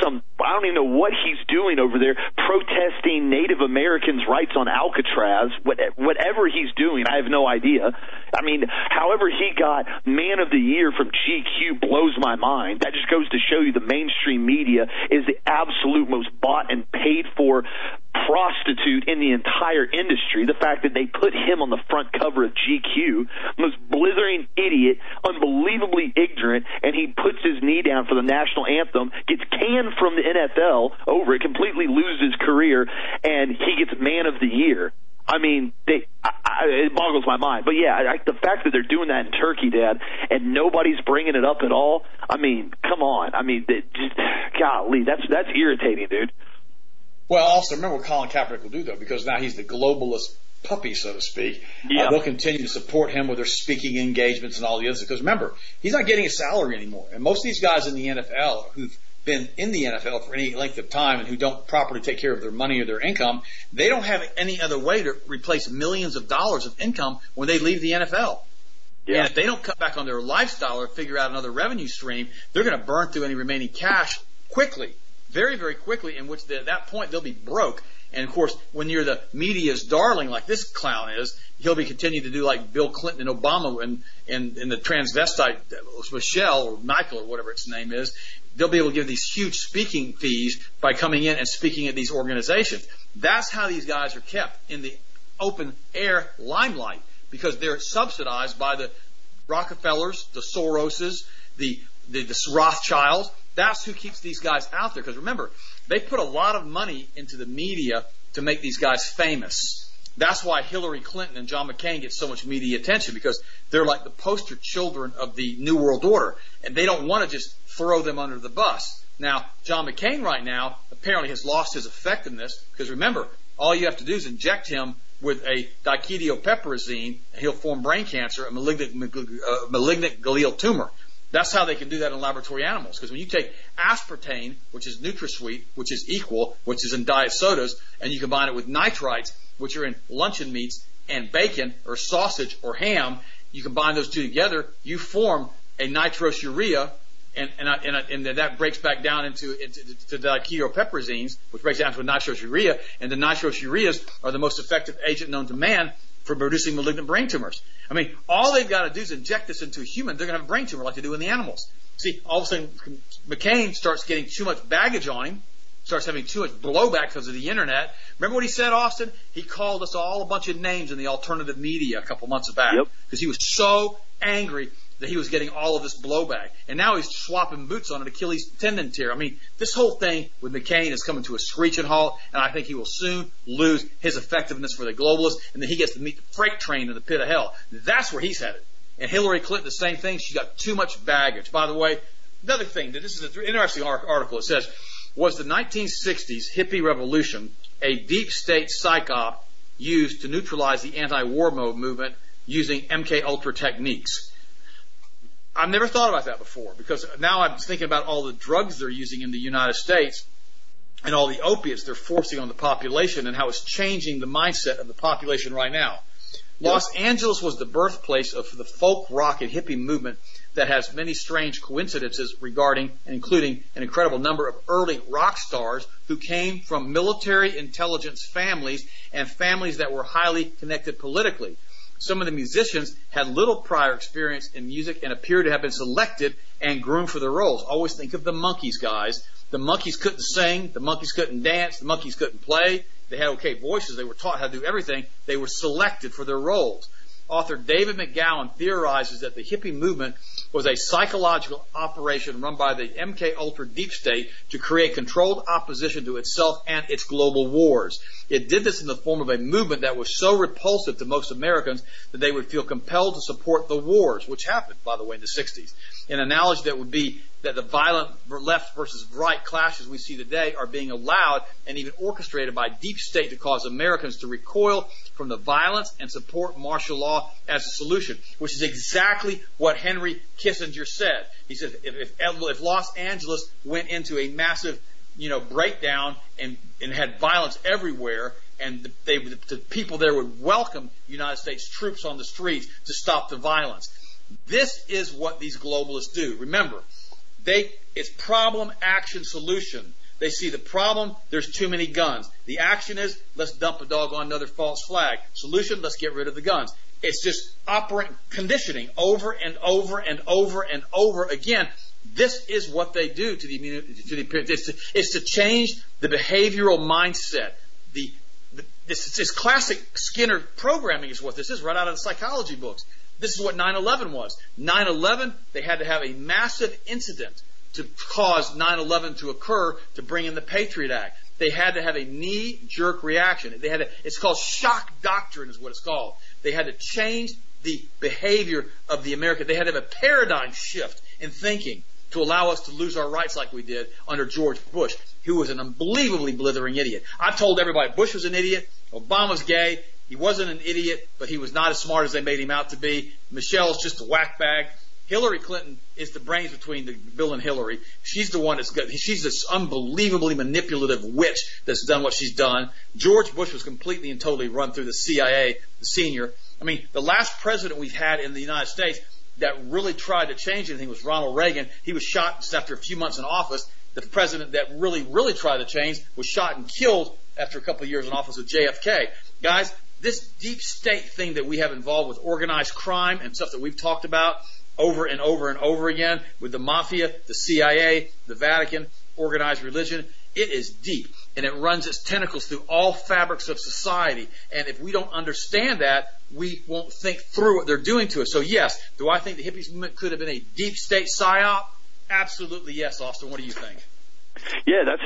I don't even know what he's doing over there, protesting Native Americans' rights on Alcatraz. Whatever he's doing, I have no idea. I mean, however he got Man of the Year from GQ blows my mind. That just goes to show you the mainstream media is the absolute most bought and paid for prostitute in the entire industry. The fact that they put him on the front cover of GQ, most blithering idiot, unbelievably ignorant, and he puts his knee down for the national anthem, gets canned from the NFL over it, completely loses his career, and he gets Man of the Year. I mean, it boggles my mind. But yeah, the fact that they're doing that in Turkey, Dad, and nobody's bringing it up at all, I mean, come on. I mean, golly, that's irritating, dude. Well, also remember what Colin Kaepernick will do, though, because now he's the globalist puppy, so to speak. Yeah. They'll continue to support him with their speaking engagements and all the others. Because remember, he's not getting a salary anymore. And most of these guys in the NFL who've been in the NFL for any length of time and who don't properly take care of their money or their income, they don't have any other way to replace millions of dollars of income when they leave the NFL. Yeah. And if they don't cut back on their lifestyle or figure out another revenue stream, they're going to burn through any remaining cash quickly. Very, very quickly, in which at that point they'll be broke. And, of course, when you're the media's darling like this clown is, he'll be continuing to do like Bill Clinton and Obama and the transvestite Michelle or Michael or whatever its name is. They'll be able to give these huge speaking fees by coming in and speaking at these organizations. That's how these guys are kept in the open air limelight, because they're subsidized by the Rockefellers, the Soroses, the Rothschilds. That's who keeps these guys out there. Because remember, they put a lot of money into the media to make these guys famous. That's why Hillary Clinton and John McCain get so much media attention, because they're like the poster children of the New World Order. And they don't want to just throw them under the bus. Now, John McCain right now apparently has lost his effectiveness, because remember, all you have to do is inject him with a diketopiperazine, and he'll form brain cancer, a malignant glial tumor. That's how they can do that in laboratory animals. Because when you take aspartame, which is NutraSweet, which is equal, which is in diet sodas, and you combine it with nitrites, which are in luncheon meats, and bacon or sausage or ham, you combine those two together, you form a nitrosurea, and that breaks back down into diketopiperazines, which breaks down to a nitrosurea, and the nitrosureas are the most effective agent known to man for producing malignant brain tumors. I mean, all they've got to do is inject this into a human. They're going to have a brain tumor like they do in the animals. See, all of a sudden, McCain starts getting too much baggage on him, starts having too much blowback because of the internet. Remember what he said, Austin? He called us all a bunch of names in the alternative media a couple months back, because he was so angry that he was getting all of this blowback. And now he's swapping boots on an Achilles tendon tear. I mean, this whole thing with McCain is coming to a screeching halt, and I think he will soon lose his effectiveness for the globalists, and then he gets to meet the freight train in the pit of hell. That's where he's headed. And Hillary Clinton, the same thing. She got too much baggage. By the way, another thing, this is an interesting article. It says, was the 1960s hippie revolution a deep state psyop used to neutralize the anti-war movement using MK Ultra techniques? I've never thought about that before, because now I'm thinking about all the drugs they're using in the United States and all the opiates they're forcing on the population and how it's changing the mindset of the population right now. Los Angeles was the birthplace of the folk rock and hippie movement that has many strange coincidences regarding and including an incredible number of early rock stars who came from military intelligence families and families that were highly connected politically. Some of the musicians had little prior experience in music and appeared to have been selected and groomed for their roles. Always think of the Monkees, guys. The Monkees couldn't sing. The Monkees couldn't dance. The Monkees couldn't play. They had okay voices. They were taught how to do everything. They were selected for their roles. Author David McGowan theorizes that the hippie movement was a psychological operation run by the MK Ultra deep state to create controlled opposition to itself and its global wars. It did this in the form of a movement that was so repulsive to most Americans that they would feel compelled to support the wars, which happened, by the way, in the 60s. An analogy that would be that the violent left versus right clashes we see today are being allowed and even orchestrated by deep state to cause Americans to recoil from the violence and support martial law as a solution, which is exactly what Henry Kissinger said. He said if Los Angeles went into a massive, breakdown and had violence everywhere, and the people there would welcome United States troops on the streets to stop the violence. This is what these globalists do. Remember, it's problem, action, solution. They see the problem, there's too many guns. The action is, let's dump a dog on another false flag. Solution, let's get rid of the guns. It's just operant conditioning over and over and over and over again. This is what they do to the immunity. It's to change the behavioral mindset. This classic Skinner programming is what this is, right out of the psychology books. This is what 9/11 was. 9/11, they had to have a massive incident to cause 9/11 to occur to bring in the Patriot Act. They had to have a knee-jerk reaction. It's called shock doctrine is what it's called. They had to change the behavior of the American. They had to have a paradigm shift in thinking to allow us to lose our rights like we did under George Bush, who was an unbelievably blithering idiot. I've told everybody Bush was an idiot, Obama's gay, he wasn't an idiot, but he was not as smart as they made him out to be. Michelle's just a whack bag. Hillary Clinton is the brains between Bill and Hillary. She's the one that's good. She's this unbelievably manipulative witch that's done what she's done. George Bush was completely and totally run through the CIA, the senior. I mean, the last president we've had in the United States that really tried to change anything was Ronald Reagan. He was shot just after a few months in office. The president that really, really tried to change was shot and killed after a couple of years in office with JFK. Guys, this deep state thing that we have involved with organized crime and stuff that we've talked about over and over and over again with the mafia, the CIA, the Vatican, organized religion, it is deep. And it runs its tentacles through all fabrics of society. And if we don't understand that, we won't think through what they're doing to us. So yes, do I think the hippies movement could have been a deep state psyop? Absolutely yes, Austin. What do you think? Yeah, that's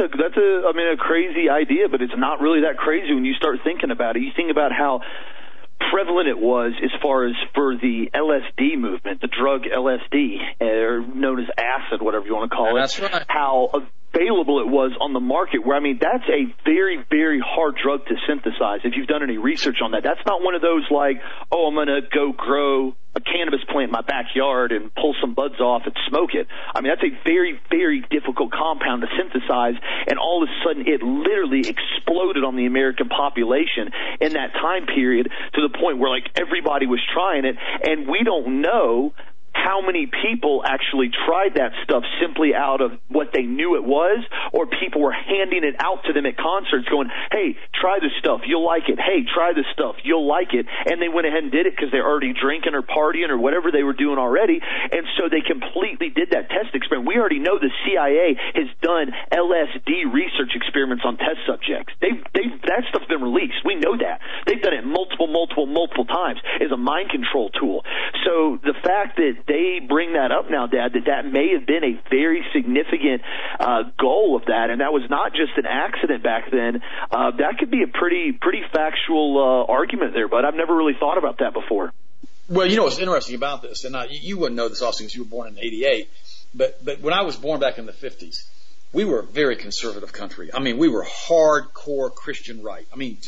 a crazy idea, but it's not really that crazy when you start thinking about it. You think about how prevalent it was as far as for the LSD movement, the drug LSD, or known as acid, whatever you want to call it. That's right. How available it was on the market, where, that's a very, very hard drug to synthesize. If you've done any research on that, that's not one of those like, oh, I'm going to go grow a cannabis plant in my backyard and pull some buds off and smoke it. That's a very, very difficult compound to synthesize, and all of a sudden it literally exploded on the American population in that time period to the point where everybody was trying it, and we don't know how many people actually tried that stuff simply out of what they knew it was, or people were handing it out to them at concerts going, hey, try this stuff, you'll like it. Hey, try this stuff, you'll like it. And they went ahead and did it because they're already drinking or partying or whatever they were doing already. And so they completely did that test experiment. We already know the CIA has done LSD research experiments on test subjects. That stuff's been released. We know that. They've done it multiple times as a mind control tool. So the fact that they bring that up now, Dad, that may have been a very significant goal of that, and that was not just an accident back then. That could be a pretty factual argument there, but I've never really thought about that before. Well, what's interesting about this, and you wouldn't know this, Austin, because you were born in '88, but when I was born back in the '50s, we were a very conservative country. We were hardcore Christian right.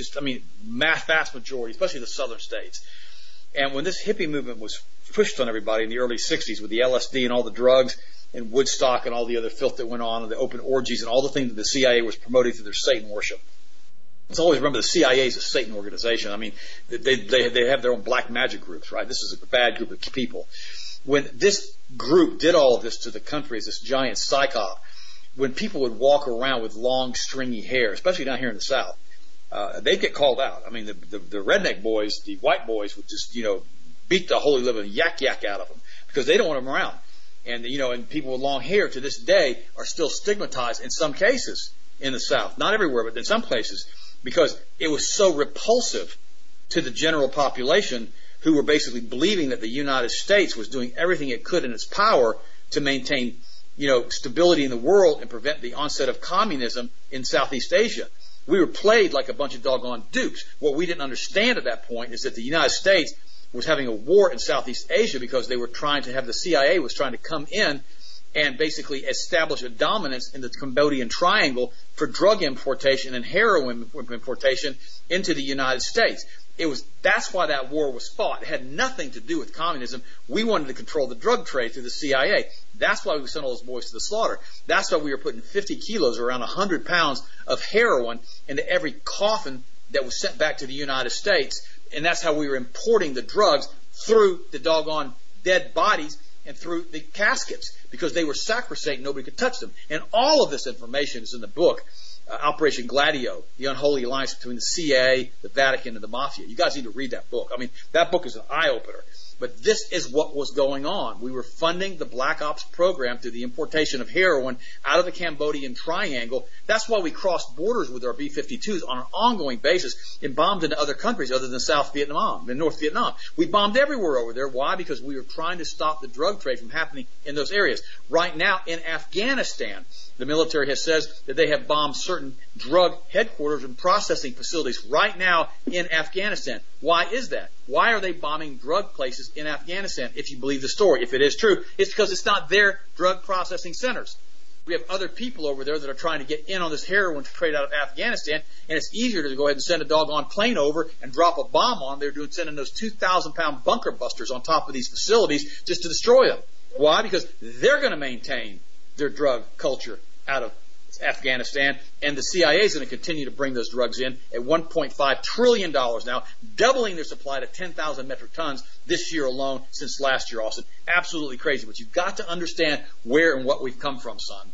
Vast majority, especially the southern states. And when this hippie movement was pushed on everybody in the early 60s with the LSD and all the drugs and Woodstock and all the other filth that went on and the open orgies and all the things that the CIA was promoting through their Satan worship. Let's always remember the CIA is a Satan organization. They have their own black magic groups, right? This is a bad group of people. When this group did all of this to the country as this giant psyop, when people would walk around with long, stringy hair, especially down here in the South, they'd get called out. The redneck boys, the white boys would just, beat the holy living yak out of them because they don't want them around. And people with long hair to this day are still stigmatized in some cases in the South. Not everywhere, but in some places, because it was so repulsive to the general population who were basically believing that the United States was doing everything it could in its power to maintain, stability in the world and prevent the onset of communism in Southeast Asia. We were played like a bunch of doggone dupes. What we didn't understand at that point is that the United States was having a war in Southeast Asia because they were trying to have the CIA was trying to come in and basically establish a dominance in the Cambodian triangle for drug importation and heroin importation into the United States. That's why that war was fought. It had nothing to do with communism. We wanted to control the drug trade through the CIA. That's why we sent all those boys to the slaughter. That's why we were putting 50 kilos, or around 100 pounds of heroin into every coffin that was sent back to the United States. And that's how we were importing the drugs through the doggone dead bodies and through the caskets, because they were sacrosanct. Nobody could touch them. And all of this information is in the book, Operation Gladio, the unholy alliance between the CIA, the Vatican, and the Mafia. You guys need to read that book. I mean, that book is an eye-opener. But this is what was going on. We were funding the Black Ops program through the importation of heroin out of the Cambodian triangle. That's why we crossed borders with our B-52s on an ongoing basis and bombed into other countries other than South Vietnam and North Vietnam. We bombed everywhere over there. Why? Because we were trying to stop the drug trade from happening in those areas. Right now in Afghanistan, the military has said that they have bombed certain drug headquarters and processing facilities right now in Afghanistan. Why is that? Why are they bombing drug places in Afghanistan, if you believe the story? If it is true, it's because it's not their drug processing centers. We have other people over there that are trying to get in on this heroin trade out of Afghanistan, and it's easier to go ahead and send a doggone plane over and drop a bomb on them. They're sending those 2,000-pound bunker busters on top of these facilities just to destroy them. Why? Because they're going to maintain their drug culture out of Afghanistan, and the CIA is going to continue to bring those drugs in at $1.5 trillion now, doubling their supply to 10,000 metric tons this year alone since last year, Austin. Absolutely crazy, but you've got to understand where and what we've come from, son.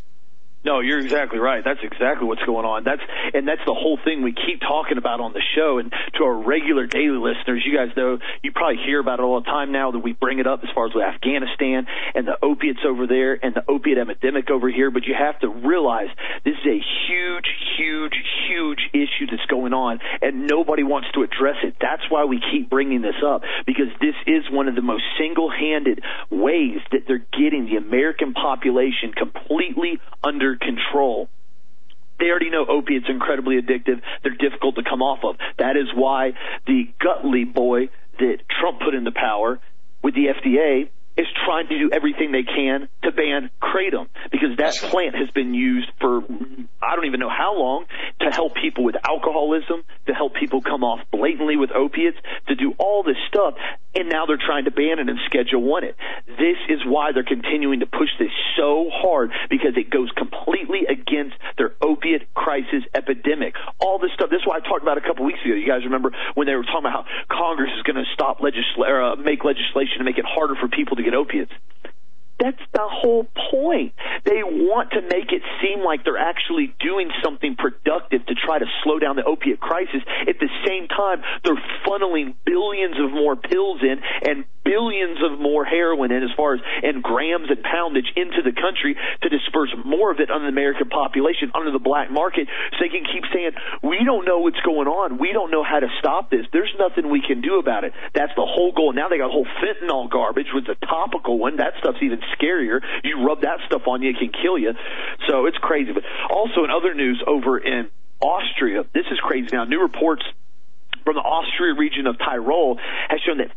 No, you're exactly right. That's exactly what's going on. That's the whole thing we keep talking about on the show. And to our regular daily listeners, you guys know, you probably hear about it all the time now that we bring it up as far as with Afghanistan and the opiates over there and the opiate epidemic over here. But you have to realize this is a huge, huge, huge issue that's going on, and nobody wants to address it. That's why we keep bringing this up, because this is one of the most single-handed ways that they're getting the American population completely under control. They already know opiates are incredibly addictive. They're difficult to come off of. That is why the Gottlieb boy that Trump put into power with the FDA is trying to do everything they can to ban kratom, because that plant has been used for I don't even know how long to help people with alcoholism, to help people come off blatantly with opiates, to do all this stuff, and now they're trying to ban it and Schedule 1 it. This is why they're continuing to push this so hard, because it goes completely against their opiate crisis epidemic. All this stuff, this is why I talked about a couple weeks ago. You guys remember when they were talking about how Congress is going to stop make legislation to make it harder for people to get opiates. That's the whole point. They want to make it seem like they're actually doing something productive to try to slow down the opiate crisis. At the same time, they're funneling billions of more pills in and billions of more heroin in, as far as and grams and poundage into the country to disperse more of it on the American population under the black market, so they can keep saying, we don't know what's going on. We don't know how to stop this. There's nothing we can do about it. That's the whole goal. Now they got a whole fentanyl garbage with the topical one. That stuff's even scarier. You rub that stuff on you, it can kill you. So it's crazy. But also in other news over in Austria, this is crazy now. New reports from the Austria region of Tyrol has shown that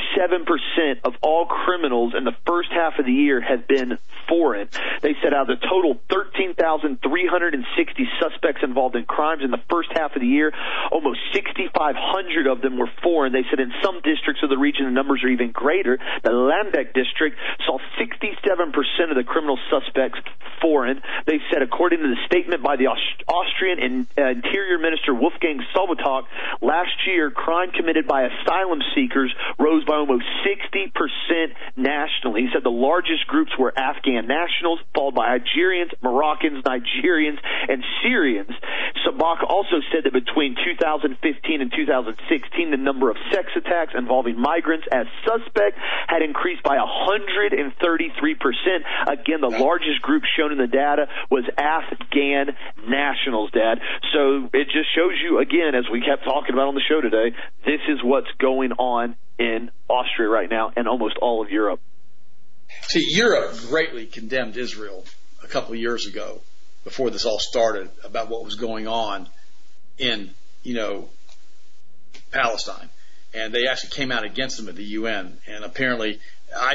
47% of all criminals in the first half of the year have been foreign. They said out of the total 13,360 suspects involved in crimes in the first half of the year, almost 6,500 of them were foreign. They said in some districts of the region the numbers are even greater. The Lambeck district saw 67% of the criminal suspects foreign. They said, according to the statement by the Austrian Interior Minister Wolfgang Sobotak, last year, crime committed by asylum seekers rose by almost 60% nationally. He said the largest groups were Afghan nationals, followed by Algerians, Moroccans, Nigerians, and Syrians. Sabak also said that between 2015 and 2016, the number of sex attacks involving migrants as suspect had increased by 133%. Again, the largest group shown in the data was Afghan nationals, Dad. So it just shows you, again, as we kept talking about on the show today, this is what's going on in Austria right now and almost all of Europe. See, Europe greatly condemned Israel a couple of years ago, before this all started, about what was going on in, Palestine. and they actually came out against them at the UN. And apparently, I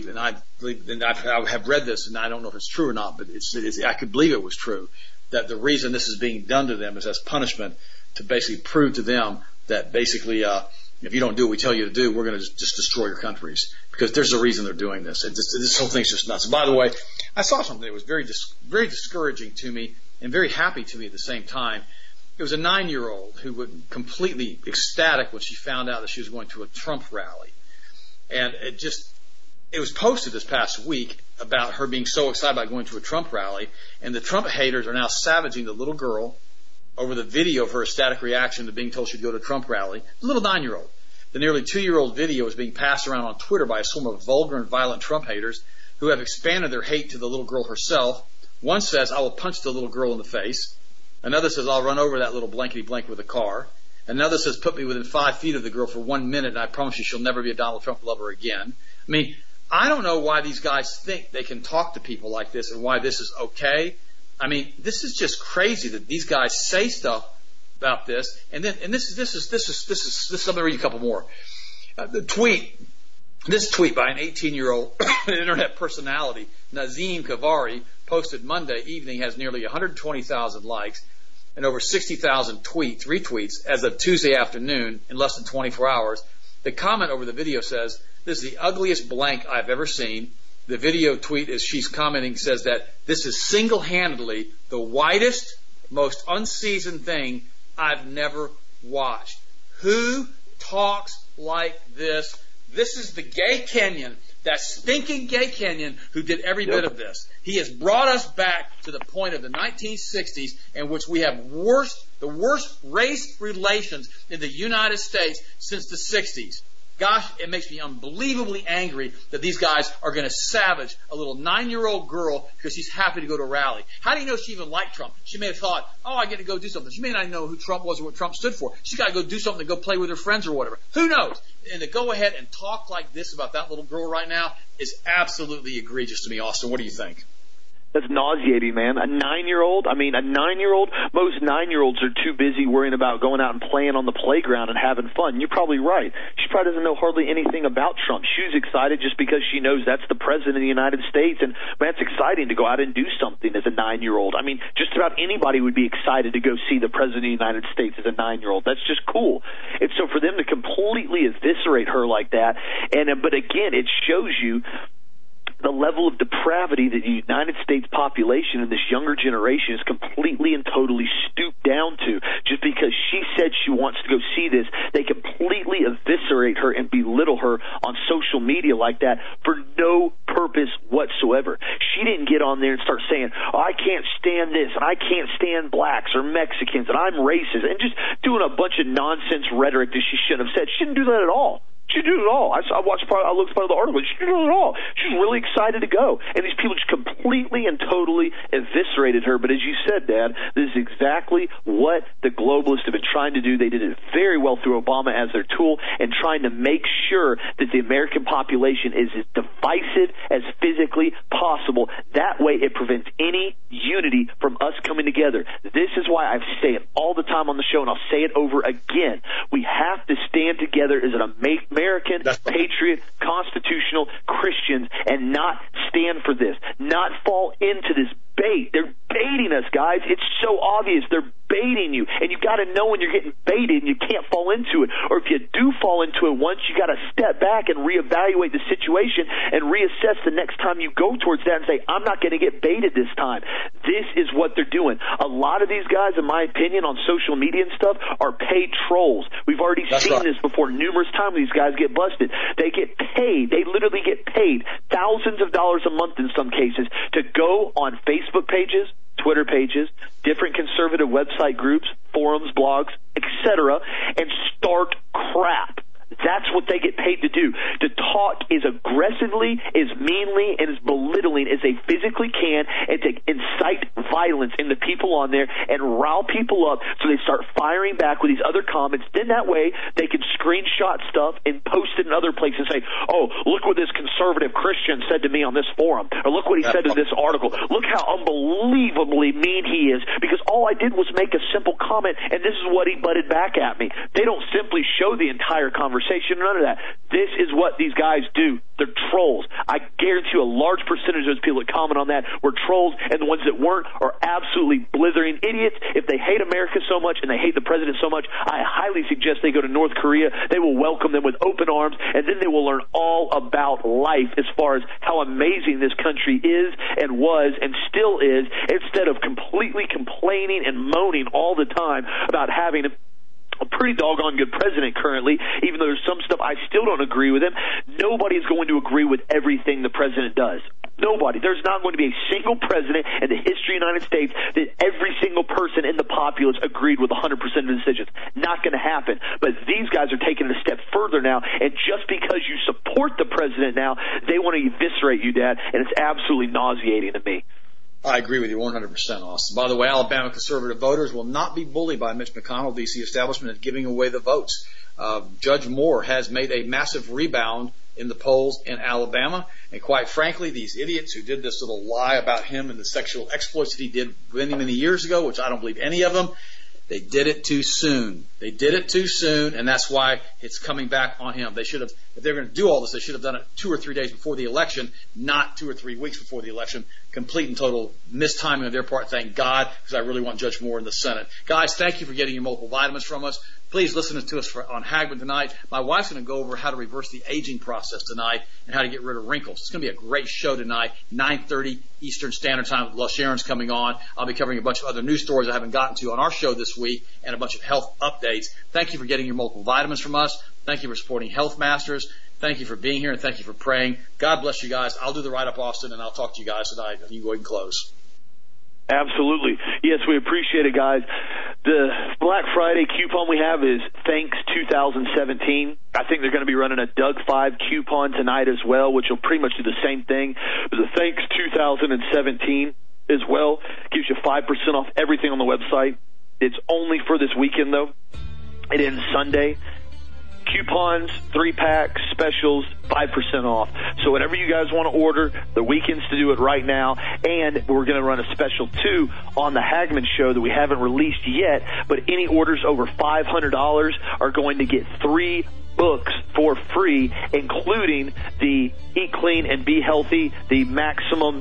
have read this, and I don't know if it's true or not, but I could believe it was true, that the reason this is being done to them is as punishment to basically prove to them that basically if you don't do what we tell you to do, we're going to just destroy your countries, because there's a reason they're doing this. This whole thing's just nuts. And by the way, I saw something that was very discouraging to me and very happy to me at the same time. It was a 9-year-old who was completely ecstatic when she found out that she was going to a Trump rally. And it was posted this past week about her being so excited about going to a Trump rally, and the Trump haters are now savaging the little girl over the video of her ecstatic reaction to being told she'd go to a Trump rally. The little 9-year-old. The nearly 2-year-old video is being passed around on Twitter by a swarm of vulgar and violent Trump haters who have expanded their hate to the little girl herself. One says, "I will punch the little girl in the face." Another says, "I'll run over that little blankety-blank with a car." Another says, "Put me within 5 feet of the girl for 1 minute, and I promise you she'll never be a Donald Trump lover again." I mean, I don't know why these guys think they can talk to people like this and why this is okay. I mean, this is just crazy that these guys say stuff about this, and this is. Let me read you a couple more. This tweet by an 18-year-old internet personality, Nazim Kavari, posted Monday evening, has nearly 120,000 likes and over 60,000 retweets as of Tuesday afternoon in less than 24 hours. The comment over the video says, "This is the ugliest blank I've ever seen." The video tweet, as she's commenting, says that this is single-handedly the whitest, most unseasoned thing I've never watched. Who talks like this? This is the gay Kenyan, that stinking gay Kenyan who did every bit of this. He has brought us back to the point of the 1960s in which we have the worst race relations in the United States since the 60s. Gosh, it makes me unbelievably angry that these guys are going to savage a little 9-year-old girl because she's happy to go to a rally. How do you know she even liked Trump? She may have thought, "Oh, I get to go do something." She may not know who Trump was or what Trump stood for. She's got to go do something, go play with her friends or whatever. Who knows? And to go ahead and talk like this about that little girl right now is absolutely egregious to me, Austin. What do you think? That's nauseating, man. A 9-year-old? Most 9-year-olds are too busy worrying about going out and playing on the playground and having fun. You're probably right. She probably doesn't know hardly anything about Trump. She's excited just because she knows that's the president of the United States, and man, it's exciting to go out and do something as a 9-year-old. I mean, just about anybody would be excited to go see the president of the United States as a 9-year-old. That's just cool. And so for them to completely eviscerate her like that, but again, it shows you the level of depravity that the United States population and this younger generation is completely and totally stooped down to. Just because she said she wants to go see this, they completely eviscerate her and belittle her on social media like that for no purpose whatsoever. She didn't get on there and start saying, "Oh, I can't stand this, and I can't stand blacks or Mexicans, and I'm racist," and just doing a bunch of nonsense rhetoric that she shouldn't have said. She didn't do that at all. She did it all. I looked part of the article. She did it all. She was really excited to go. And these people just completely and totally eviscerated her. But as you said, Dad, this is exactly what the globalists have been trying to do. They did it very well through Obama as their tool, and trying to make sure that the American population is as divisive as physically possible. That way it prevents any unity from us coming together. This is why I say it all the time on the show, and I'll say it over again. We have to stand together as an American, patriot, constitutional Christians, and not stand for this, not fall into this bait. They're baiting us, guys. It's so obvious. They're baiting you, and you got to know when you're getting baited and you can't fall into it. Or if you do fall into it once, you got to step back and reevaluate the situation and reassess the next time you go towards that and say, "I'm not going to get baited this time." This is what they're doing. A lot of these guys, in my opinion, on social media and stuff, are paid trolls. We've already seen this before numerous times. These guys get busted. They get paid. They literally get paid thousands of dollars a month in some cases to go on Facebook pages, Twitter pages, different conservative website groups, forums, blogs, etc., and start crap. That's what they get paid to do, to talk as aggressively, as meanly, and as belittling as they physically can, and to incite violence in the people on there and rile people up so they start firing back with these other comments. Then that way they can screenshot stuff and post it in other places and say, oh, look what this conservative Christian said to me on this forum, or look what he said in this article. Look how unbelievably mean he is, because all I did was make a simple comment, and this is what he butted back at me. They don't simply show the entire conversation, none of that. This is what these guys do. They're trolls. I guarantee you a large percentage of those people that comment on that were trolls, and the ones that weren't are absolutely blithering idiots. If they hate America so much and they hate the president so much, I highly suggest they go to North Korea. They will welcome them with open arms, and then they will learn all about life as far as how amazing this country is and was and still is, instead of completely complaining and moaning all the time about having a pretty doggone good president currently, even though there's some stuff I still don't agree with him. Nobody is going to agree with everything the president does. Nobody. There's not going to be a single president in the history of the United States that every single person in the populace agreed with 100% of the decisions. Not going to happen. But these guys are taking it a step further now, and just because you support the president now, they want to eviscerate you, Dad, and it's absolutely nauseating to me. I agree with you 100%, Austin. By the way, Alabama conservative voters will not be bullied by Mitch McConnell, D.C. establishment, in giving away the votes. Judge Moore has made a massive rebound in the polls in Alabama. And quite frankly, these idiots who did this little lie about him and the sexual exploits that he did many, many years ago, which I don't believe any of them, they did it too soon. They did it too soon, and that's why it's coming back on him. They should have, if they're going to do all this, they should have done it 2 or 3 days before the election, not 2 or 3 weeks before the election. Complete and total mistiming on their part. Thank God, because I really want Judge Moore in the Senate. Guys, thank you for getting your multiple vitamins from us. Please listen to us on Hagmann tonight. My wife's going to go over how to reverse the aging process tonight and how to get rid of wrinkles. It's going to be a great show tonight, 9:30 Eastern Standard Time. LaSharon's coming on. I'll be covering a bunch of other news stories I haven't gotten to on our show this week and a bunch of health updates. Thank you for getting your multiple vitamins from us. Thank you for supporting Health Masters. Thank you for being here, and thank you for praying. God bless you guys. I'll do the write-up, Austin, and I'll talk to you guys tonight. You can go ahead and close. Absolutely. Yes, we appreciate it, guys. The Black Friday coupon we have is Thanks 2017. I think they're going to be running a Doug 5 coupon tonight as well, which will pretty much do the same thing. But the Thanks 2017 as well gives you 5% off everything on the website. It's only for this weekend, though. It ends Sunday. Coupons, 3-pack, specials, 5% off. So whatever you guys want to order, the weekend's to do it right now. And we're going to run a special, too, on the Hagmann Show that we haven't released yet. But any orders over $500 are going to get 3 books for free, including the Eat Clean and Be Healthy, the Maximum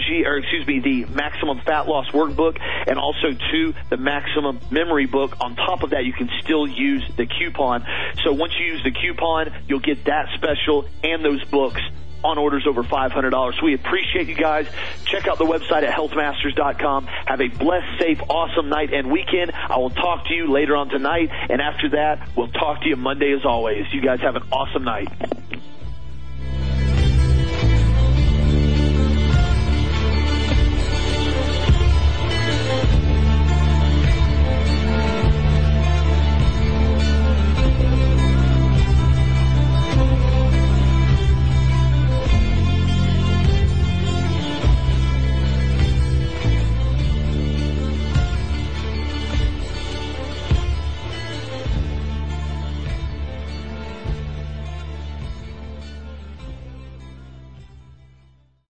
Fat Loss Workbook, and also, too, the Maximum Memory Book. On top of that, you can still use the coupon. So once you use the coupon, you'll get that special and those books on orders over $500. We appreciate you guys. Check out the website at healthmasters.com. Have a blessed, safe, awesome night and weekend. I will talk to you later on tonight, and after that, we'll talk to you Monday as always. You guys have an awesome night.